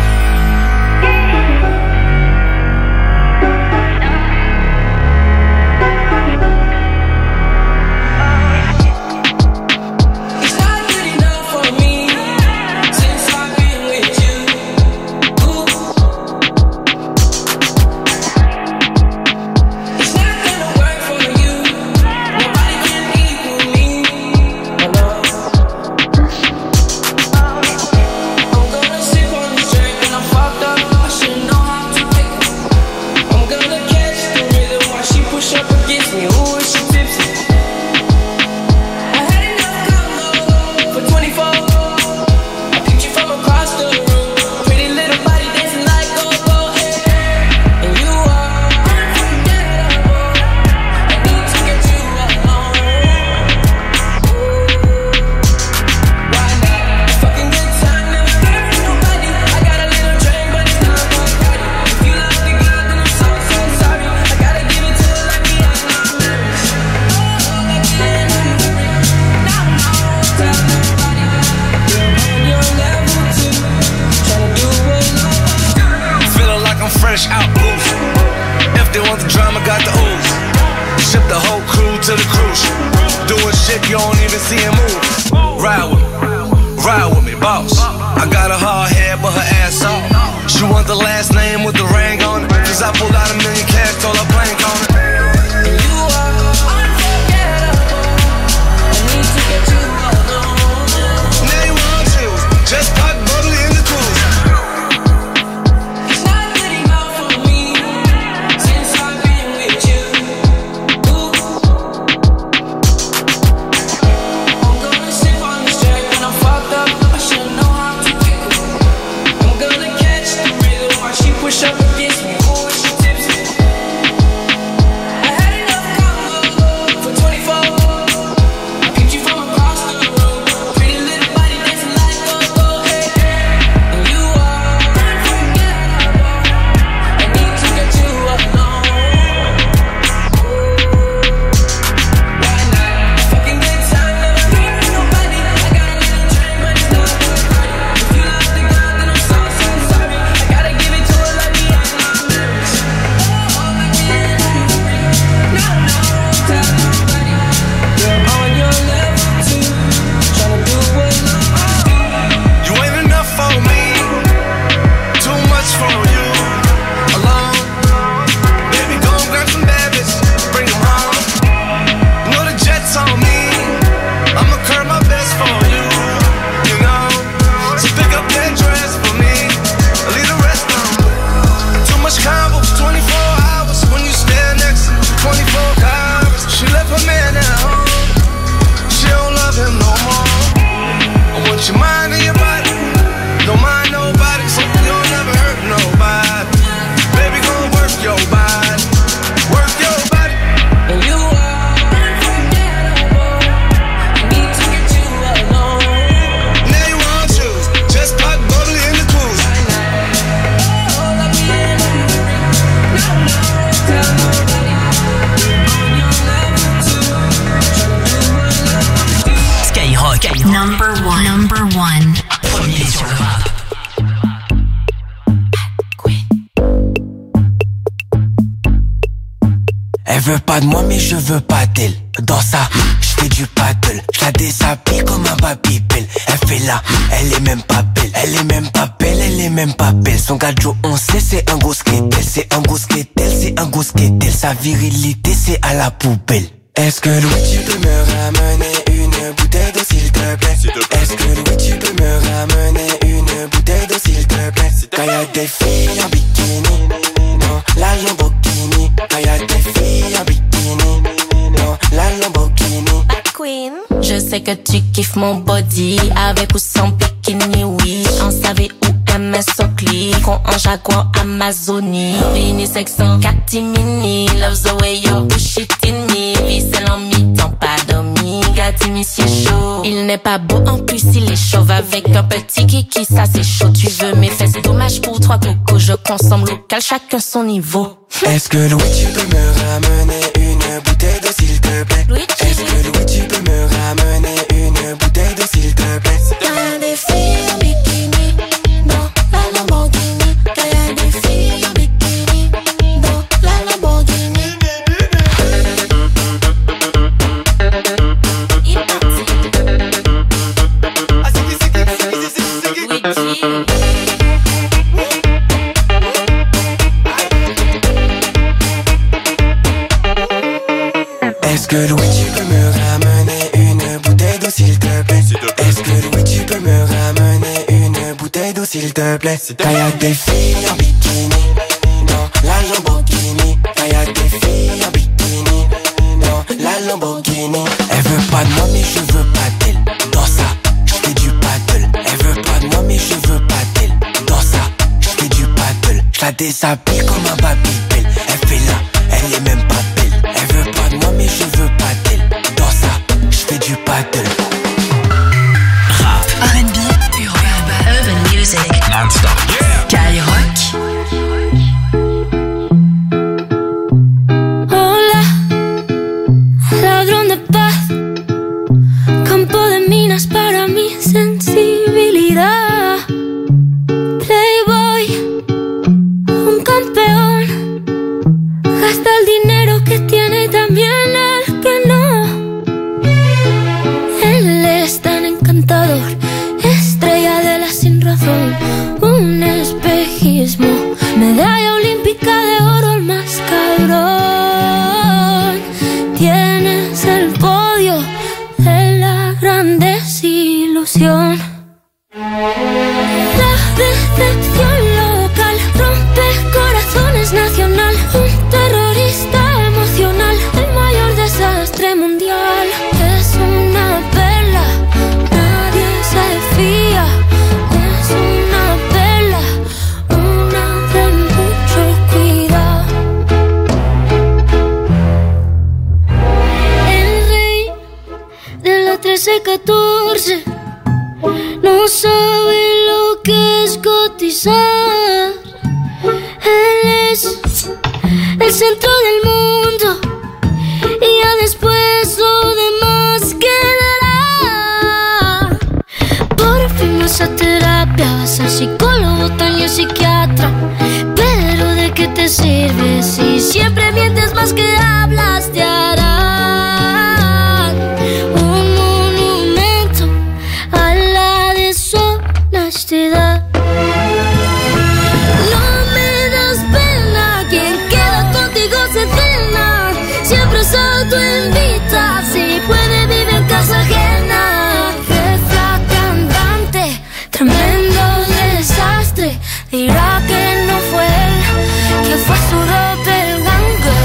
fresh out booth. If they want the drama, got the ooze. Ship the whole crew to the cruise. Doing shit you don't even see him move. Ride with me, ride with me, boss. I got a hard head, but her ass off. She want the last name with the ring on it. Cause I pulled out a million cash, told her blank on it. And you are unforgettable. I need to get you alone. Now you want to just pop bubbly in the cruise. It's not good enough for me since I've been with you. Ooh. I'm gonna sip on this track when I'm fucked up. I should know how to pick it. I'm gonna catch the rhythm while she push up again. Number one. Number one. Premier sur le rap. Elle veut pas de moi mais je veux pas d'elle. Dans ça, je fais du paddle. Je la déshabille comme un babybel. Elle fait là, elle est même pas belle. Elle est même pas belle, elle est même pas belle. Son gadjo on sait c'est un gros skatel. C'est un gros skatel, c'est un gros skatel. Sa virilité c'est à la poubelle. Est-ce que Louis tu peux me ramener une bouteille d'eau s'il te plaît? Est-ce que Louis tu peux me ramener une bouteille d'eau s'il te plaît? Quand y'a des filles en bikini, non, la Lamborghini. Quand y'a des filles en bikini, non, la Lamborghini. Queen, je sais que tu kiffes mon body, avec ou sans bikini, oui. En savait où M S au clic, on en Jaguar Amazonie. Unisex en catimini, loves the way you push it in me. Vicelle en mi-temps, pas dormi, gâti monsieur chaud. Il n'est pas beau, en plus il est chauve, avec un petit kiki, ça c'est chaud. Tu veux mes fesses, dommage pour trois cocos, je consomme local, chacun son niveau. Est-ce que Louis tu peux me ramener une bouteille d'eau s'il te plaît? Est-ce que Louis tu peux me ramener une bouteille d'eau s'il te plaît? Y'a des filles en bikini, non, la Lamborghini. Y'a des filles en bikini, non, la Lamborghini. Est-ce que Louis tu peux me ramener une bouteille d'eau s'il te plaît? Est-ce que Louis tu peux me ramener une bouteille d'eau s'il te plaît? Quand y'a des filles en bikini, non, la Lamborghini. Quand y'a des filles en bikini, non, la Lamborghini. Elle veut pas de moi mais je veux pas d'elle. Dans ça, je fais du paddle. Elle veut pas de moi mais je veux pas d'elle. Dans ça, je fais du paddle. Je la déshabille comme un babybel. Elle fait là, elle est même pas belle. Elle veut pas de moi mais je veux pas d'elle. Dans ça, je fais du paddle. Rap, R and B, urban, urban music, non-stop, yeah. Skyrock. Hola, ladrón de paz, campo de minas para mi sensibilidad. Playboy, un campeón, gasta el dinero que tiene y también el que no. Él es tan encantador, estrella de la sin razón, un espejismo, medalla olímpica de oro, el más cabrón. Tienes el podio de la gran desilusión. La decepción local rompe corazones nacional, un terrorista emocional, el mayor desastre mundial. Es una perla, nadie se fía. Es una perla, una de mucho cuidado. El rey de la trece catorce no sabe lo que es cotizar. Él es el centro del mundo y ya después lo demás quedará. Por fin vas a terapia, vas al psicólogo, también psiquiatra. Pero ¿de qué te sirve si siempre mientes más que hablas? Te harán un monumento a la deshonestidad. No me das pena, quien queda contigo se cena. Siempre se autoinvita, si puede vive en casa ajena. Jefa cantante, tremendo desastre. Dirá que no fue él, que fue su doppelganger.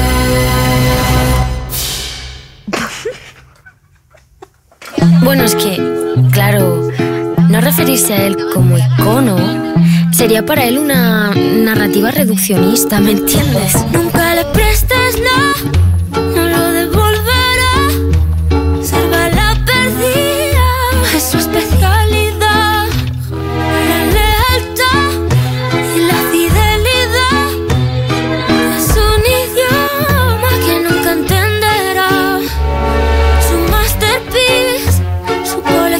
Bueno, es que, claro, no referirse a él como icono sería para él una narrativa reduccionista, ¿me entiendes? Nunca le prestes la, no lo devolverá. Ser bala perdida es su especialidad. La lealtad y la fidelidad es un idioma que nunca entenderá. Su masterpiece, su colección.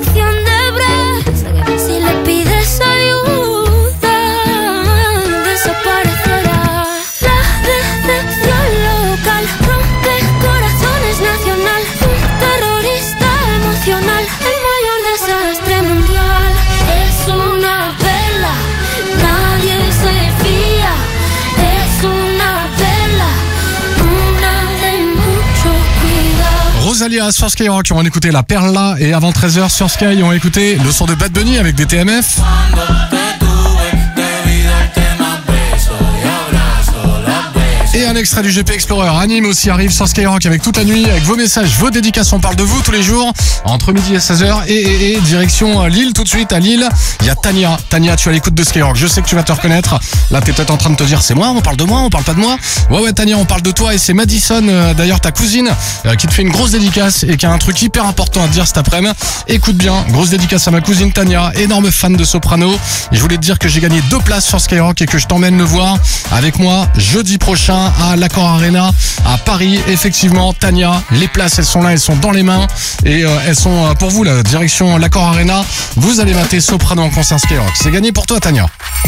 Rosalia sur Skyrock, on va écouter La Perla. Et avant treize heures sur Sky, on va écouter le son de Bad Bunny avec des T M F. Et un extrait du G P Explorer. Anime aussi arrive sur Skyrock avec toute la nuit, avec vos messages, vos dédicaces. On parle de vous tous les jours entre midi et seize heures. Et, et, et direction Lille tout de suite. À Lille, il y a Tania. Tania, tu as l'écoute de Skyrock. Je sais que tu vas te reconnaître. Là, t'es peut-être en train de te dire, c'est moi, on parle de moi, on parle pas de moi. Ouais, ouais, Tania, on parle de toi. Et c'est Madison, euh, d'ailleurs ta cousine, euh, qui te fait une grosse dédicace et qui a un truc hyper important à te dire cet après-midi. Écoute bien, grosse dédicace à ma cousine Tania, énorme fan de soprano. Et je voulais te dire que j'ai gagné deux places sur Skyrock et que je t'emmène le voir avec moi jeudi prochain à l'Accor Arena à Paris. Effectivement, Tania, les places elles sont là, elles sont dans les mains et euh, elles sont euh, pour vous, la direction l'Accor Arena. Vous allez mater Soprano en concert Skyrock. C'est gagné pour toi, Tania.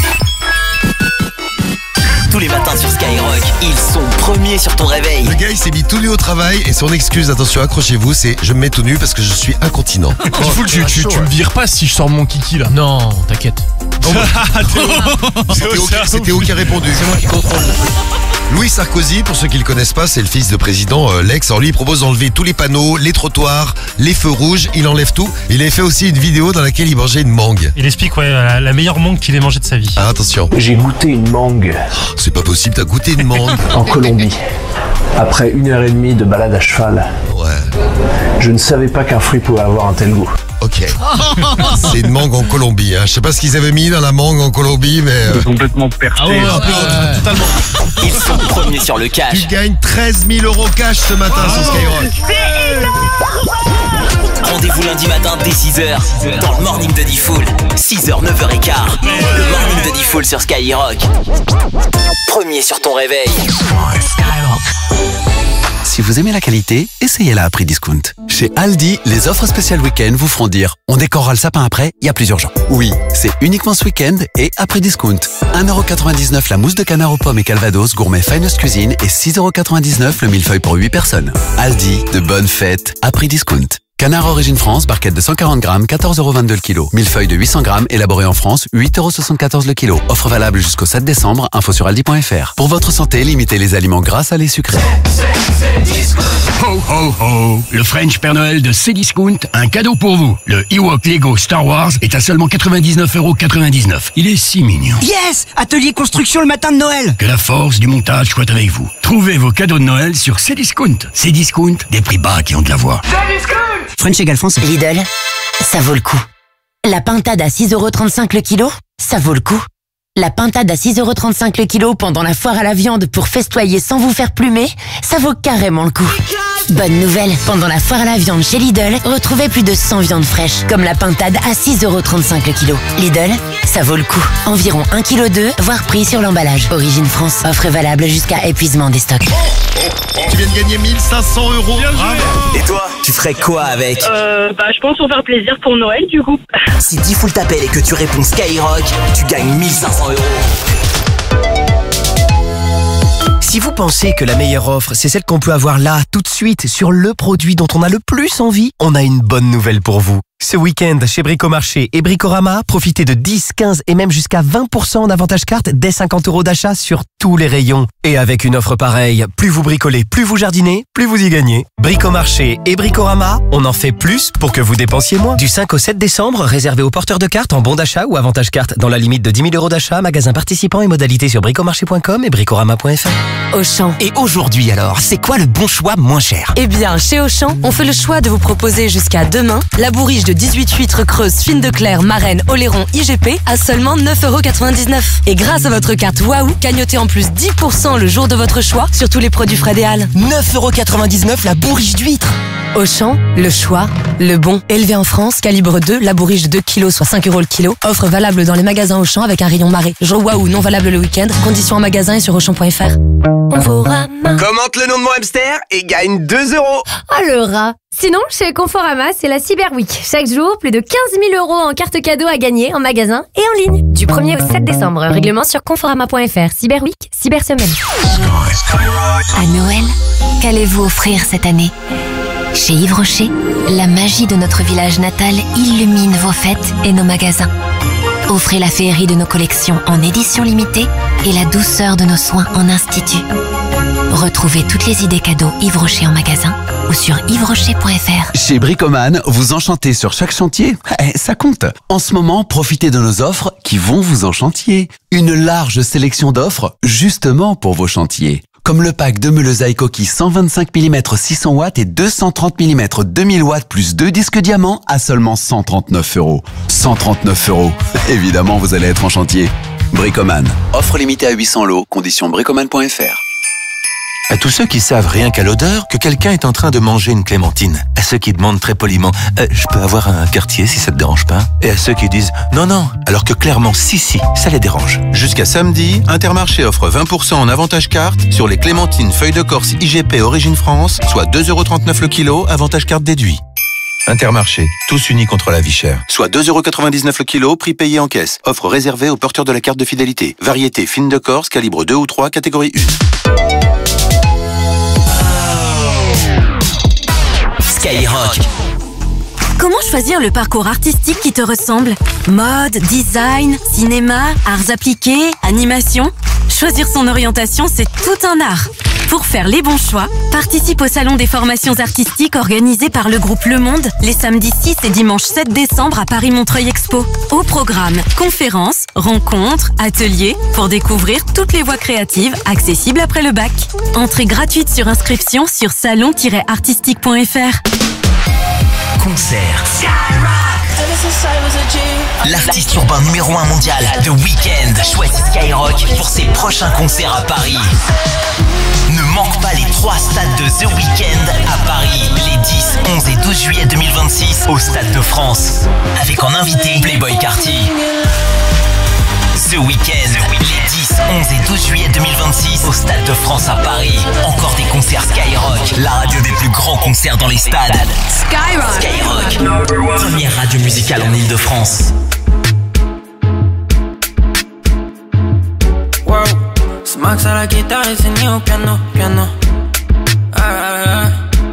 Tous les matins sur Skyrock, ils sont premiers sur ton réveil. Le gars il s'est mis tout nu au travail et son excuse, attention accrochez-vous, c'est je me mets tout nu parce que je suis incontinent. Oh, tu, tu, tu, tu me vires pas si je sors mon kiki là. Non, t'inquiète. Oh, c'était Théo qui a répondu. C'est moi qui contrôle. Louis Sarkozy, pour ceux qui le connaissent pas, c'est le fils de président euh, Lex. Alors lui, il propose d'enlever tous les panneaux, les trottoirs, les feux rouges. Il enlève tout. Il avait fait aussi une vidéo dans laquelle il mangeait une mangue. Il explique ouais, la, la meilleure mangue qu'il ait mangée de sa vie. Ah, attention. J'ai goûté une mangue. Oh, c'est pas possible, t'as goûté une mangue. En Colombie. Après une heure et demie de balade à cheval. Ouais. Je ne savais pas qu'un fruit pouvait avoir un tel goût. Ok. C'est une mangue en Colombie. Hein. Je sais pas ce qu'ils avaient mis dans la mangue en Colombie, mais... Euh... complètement percé. Ah ouais, un peu, euh, totalement. Ils sont premiers sur le cash. Tu gagnes treize mille euros cash ce matin oh, sur Skyrock. Rendez-vous lundi matin dès six heures dans le Morning de Diffoul. six heures, neuf heures quinze. Le Morning de Diffoul sur Skyrock. Premier sur ton réveil. Si vous aimez la qualité, essayez-la à prix discount. Chez Aldi, les offres spéciales week-end vous feront dire « On décorera le sapin après, il y a plus urgent ». Oui, c'est uniquement ce week-end et à prix discount. un euro quatre-vingt-dix-neuf la mousse de canard aux pommes et calvados gourmet Finest Cuisine et six euros quatre-vingt-dix-neuf le millefeuille pour huit personnes. Aldi, de bonnes fêtes à prix discount. Canard Origine France, barquette de cent quarante grammes, quatorze euros vingt-deux le kilo. Millefeuille de huit cents grammes, élaboré en France, huit euros soixante-quatorze le kilo. Offre valable jusqu'au sept décembre, info sur aldi point fr. Pour votre santé, limitez les aliments gras, salés, sucrés. Ho ho ho! Le French Père Noël de Cdiscount, un cadeau pour vous. Le Ewok Lego Star Wars est à seulement quatre-vingt-dix-neuf euros quatre-vingt-dix-neuf. Il est si mignon. Yes! Atelier construction le matin de Noël! Que la force du montage soit avec vous. Trouvez vos cadeaux de Noël sur Cdiscount. Cdiscount, des prix bas qui ont de la voix. Cdiscount! French égale France. Lidl, ça vaut le coup. La pintade à six euros trente-cinq le kilo, ça vaut le coup. La pintade à six euros trente-cinq le kilo pendant la foire à la viande pour festoyer sans vous faire plumer, ça vaut carrément le coup. Bonne nouvelle, pendant la foire à la viande chez Lidl, retrouvez plus de cent viandes fraîches, comme la pintade à six euros trente-cinq le kilo. Lidl, ça vaut le coup. Environ un virgule deux kilos, voire prix sur l'emballage. Origine France, offre valable jusqu'à épuisement des stocks. Tu viens de gagner mille cinq cents euros. Et toi, tu ferais quoi avec? Euh, bah je pense pour faire plaisir pour Noël du coup. Si Diffoul t'appelle et que tu réponds Skyrock, tu gagnes mille cinq cents euros. Si vous pensez que la meilleure offre, c'est celle qu'on peut avoir là, tout de suite, sur le produit dont on a le plus envie, on a une bonne nouvelle pour vous. Ce week-end, chez Bricomarché et Bricorama, profitez de dix, quinze et même jusqu'à vingt pour cent en avantage carte dès cinquante euros d'achat sur tous les rayons. Et avec une offre pareille, plus vous bricolez, plus vous jardinez, plus vous y gagnez. Bricomarché et Bricorama, on en fait plus pour que vous dépensiez moins. Du cinq au sept décembre, réservé aux porteurs de cartes en bon d'achat ou avantage carte dans la limite de dix mille euros d'achat, magasin participant et modalités sur bricomarché point com et bricorama point fr. Auchan. Et aujourd'hui alors, c'est quoi le bon choix moins cher? Eh bien, chez Auchan, on fait le choix de vous proposer jusqu'à demain la bourriche de dix-huit huîtres creuses fines de Claire, Marraine, Oléron, I G P à seulement neuf euros quatre-vingt-dix-neuf. Et grâce à votre carte Waouh, cagnotez en plus dix pour cent le jour de votre choix sur tous les produits Fred et Halles. neuf euros quatre-vingt-dix-neuf la bourriche d'huîtres. Auchan, le choix, le bon. Élevé en France, calibre deux, la bourriche de deux kilos, soit cinq euros le kilo. Offre valable dans les magasins Auchan avec un rayon marée. Jour Waouh, non valable le week-end. Conditions en magasin et sur auchan point fr. Commente le nom de mon hamster et gagne deux euros. Oh le rat. Sinon, chez Conforama, c'est la Cyber Week. Chaque jour, plus de quinze mille euros en cartes cadeaux à gagner en magasin et en ligne. Du premier au sept décembre. Règlement sur conforama point fr. Cyber Week, Cyber Semaine. À Noël, qu'allez-vous offrir cette année? Chez Yves Rocher, la magie de notre village natal illumine vos fêtes et nos magasins. Offrez la féerie de nos collections en édition limitée et la douceur de nos soins en institut. Retrouvez toutes les idées cadeaux Yves Rocher en magasin ou sur yves rocher point f r. Chez Bricoman, vous enchantez sur chaque chantier, eh, ça compte. En ce moment, profitez de nos offres qui vont vous enchantier. Une large sélection d'offres justement pour vos chantiers. Comme le pack de meules à coquilles cent vingt-cinq millimètres six cents watts et deux cent trente millimètres deux mille watts plus deux disques diamants à seulement cent trente-neuf euros. cent trente-neuf euros. Évidemment, vous allez être en chantier. Bricoman. Offre limitée à huit cents lots. Conditions bricoman point f r. À tous ceux qui savent rien qu'à l'odeur que quelqu'un est en train de manger une clémentine. À ceux qui demandent très poliment euh, « Je peux avoir un quartier si ça te dérange pas ?» Et à ceux qui disent « Non, non », alors que clairement si, si, ça les dérange. Jusqu'à samedi, Intermarché offre vingt pour cent en avantage carte sur les clémentines feuilles de Corse I G P Origine France, soit deux euros trente-neuf le kilo, avantage carte déduit. Intermarché, tous unis contre la vie chère. Soit deux euros quatre-vingt-dix-neuf le kilo, prix payé en caisse. Offre réservée aux porteurs de la carte de fidélité. Variété fine de Corse, calibre deux ou trois, catégorie un. Skyrock. Comment choisir le parcours artistique qui te ressemble? Mode, design, cinéma, arts appliqués, animation? Choisir son orientation, c'est tout un art. Pour faire les bons choix, participe au Salon des formations artistiques organisé par le groupe Le Monde les samedis six et dimanche sept décembre à Paris-Montreuil Expo. Au programme, conférences, rencontres, ateliers pour découvrir toutes les voies créatives accessibles après le bac. Entrée gratuite sur inscription sur salon tiret artistique point f r. Concert. L'artiste urbain numéro un mondial, The Weeknd, choisit Skyrock pour ses prochains concerts à Paris. Ne manque pas les trois stades de The Weeknd à Paris, les dix, onze et douze juillet deux mille vingt-six au Stade de France. Avec en invité Playboy Carti. The Weeknd, les dix, onze et douze juillet deux mille vingt-six au Stade de France à Paris. Encore des concerts Skyrock, la radio des plus grands concerts dans les stades. Skyrock. Skyrock, première radio musicale en Ile-de-France. Wow, c'est Max à la guitare et c'est Nio au piano, piano. Ah, ah, ah.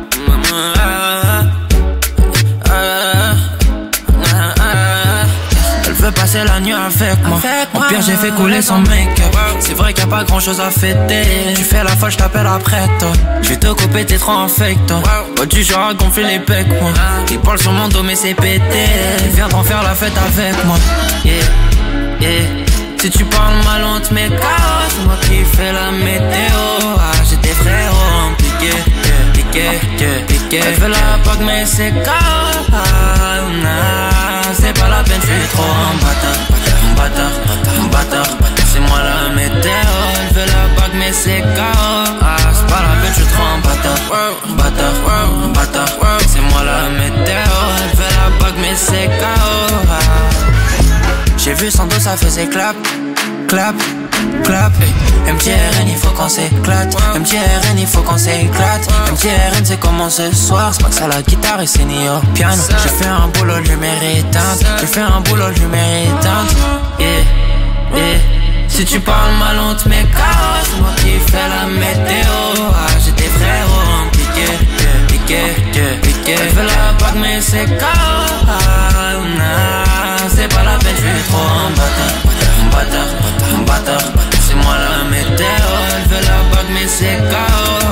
Je veux passer la nuit avec moi. Au pire j'ai fait couler son make-up. C'est vrai qu'il y a pas grand chose à fêter. Tu fais la folle, je t'appelle après toi. Je vais te couper, t'es trop infect toi. Oh, tu genre à gonfler les pecs moi. Ils parlent sur mon dos mais c'est pété. Ils viendront faire la fête avec moi. Yeah, yeah. Si tu parles mal on te met K O. C'est moi qui fais la météo. Ah j'ai des frérots impliqués. Piqué, piqué. Elle veut la bague mais c'est K O. Ah, nah, c'est pas la peine, je suis trop un bâtard. Un bâtard, un bâtard. C'est moi la météo. Elle veut la bague mais c'est K O. Ah c'est pas la peine, je suis trop un bâtard. Un bâtard, un bâtard. C'est moi la météo. Elle veut la bague mais c'est K O. Ah. J'ai vu son dos ça faisait clap, clap, clap. M T R N il faut qu'on s'éclate. M T R N il faut qu'on s'éclate. M T R N c'est comment ce soir. C'est Max à la guitare et c'est Nio au piano. J'ai fait un boulot lumière éteinte. J'ai fait un boulot lumière éteinte. Yeah, yeah. Si tu parles mal on te met K O. C'est moi qui fais la météo. Ah j'ai des frérots impliqués. Piqué, piqué. Elle veut la bague mais c'est K O. Ah nah, c'est pas la peine, je suis trop un bâtard. Un bâtard, un bâtard. C'est moi la météo. Elle veut la bague mais c'est K O.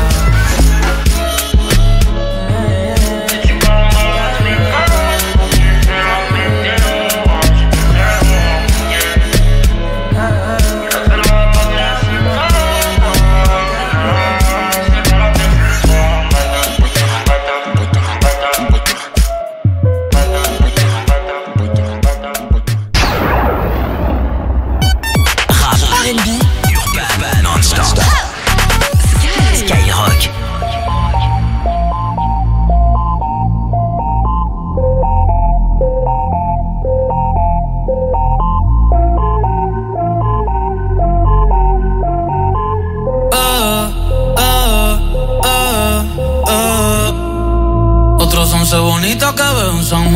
San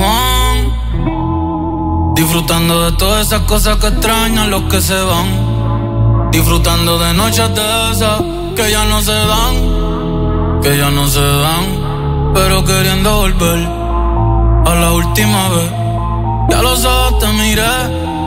Juan, disfrutando de todas esas cosas que extrañan los que se van, disfrutando de noches de esas que ya no se dan, que ya no se dan, pero queriendo volver a la última vez. Ya los ojos te miré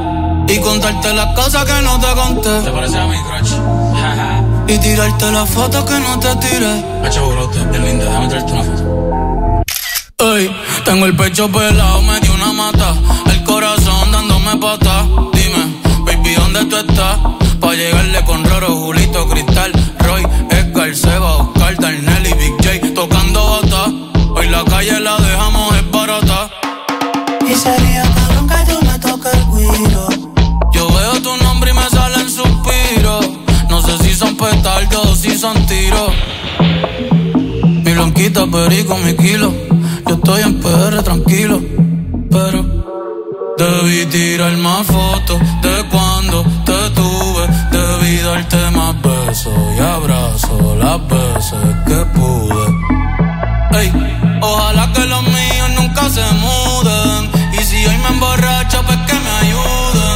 y contarte las cosas que no te conté. ¿Te parece a mi crush? Y tirarte las fotos que no te tiré. Hacho, bro, usted es bien linda, déjame traerte una foto. Ey, tengo el pecho pelado, me dio una mata. El corazón dándome pata. Dime, baby, ¿dónde tú estás? Pa' llegarle con Roro, Julito, Cristal, Roy, Edgar, Seba, Oscar, Darnell y Big J tocando bata. Hoy la calle la dejamos es barata. Y sería cabrón que tú me toques el guiro. Yo veo tu nombre y me salen suspiros. No sé si son petardos o si son tiros. Mi blanquita, perico, mi kilo. Yo estoy en P R tranquilo, pero debí tirar más fotos de cuando te tuve. Debí darte más besos y abrazos las veces que pude. Ey, ojalá que los míos nunca se muden. Y si hoy me emborracho, pues que me ayuden.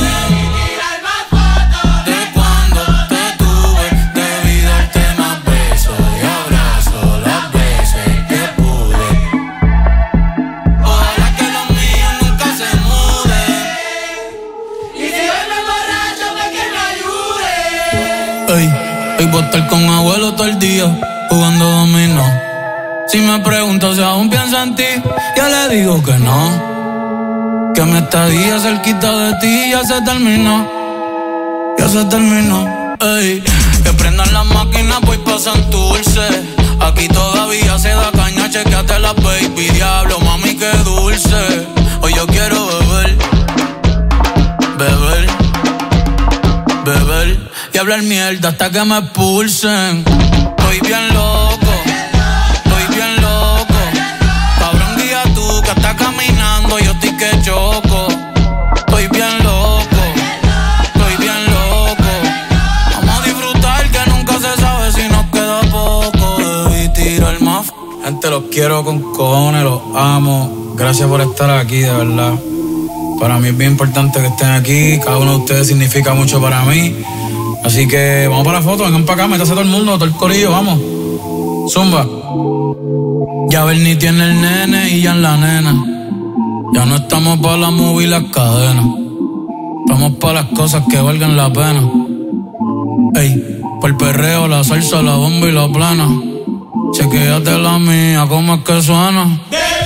Ey, voy a estar con abuelo todo el día, jugando dominó. Si me pregunto si aún pienso en ti, yo le digo que no. Que mi estadía cerquita de ti ya se terminó. Ya se terminó. Ey, que prendan las máquinas, pues pasan dulce. Aquí todavía se da caña, chequeate la baby. Diablo, mami, qué dulce. Hoy yo quiero beber, beber, beber y hablar mierda hasta que me expulsen. Estoy bien loco, estoy bien loco. Cabrón, guía tú que estás caminando, yo estoy que choco. Estoy bien loco, estoy bien loco. Vamos a disfrutar que nunca se sabe si nos queda poco. Debí tirar más. Gente, los quiero con cojones, los amo. Gracias por estar aquí, de verdad. Para mí es bien importante que estén aquí. Cada uno de ustedes significa mucho para mí. Así que vamos para la foto, vengan para acá, métase todo el mundo, todo el corillo, vamos. Zumba. Ya Bernie tiene el nene y ya en la nena. Ya no estamos para la movie y las cadenas. Estamos para las cosas que valgan la pena. Ey, por el perreo, la salsa, la bomba y la plana. Chequéate la mía, cómo es que suena.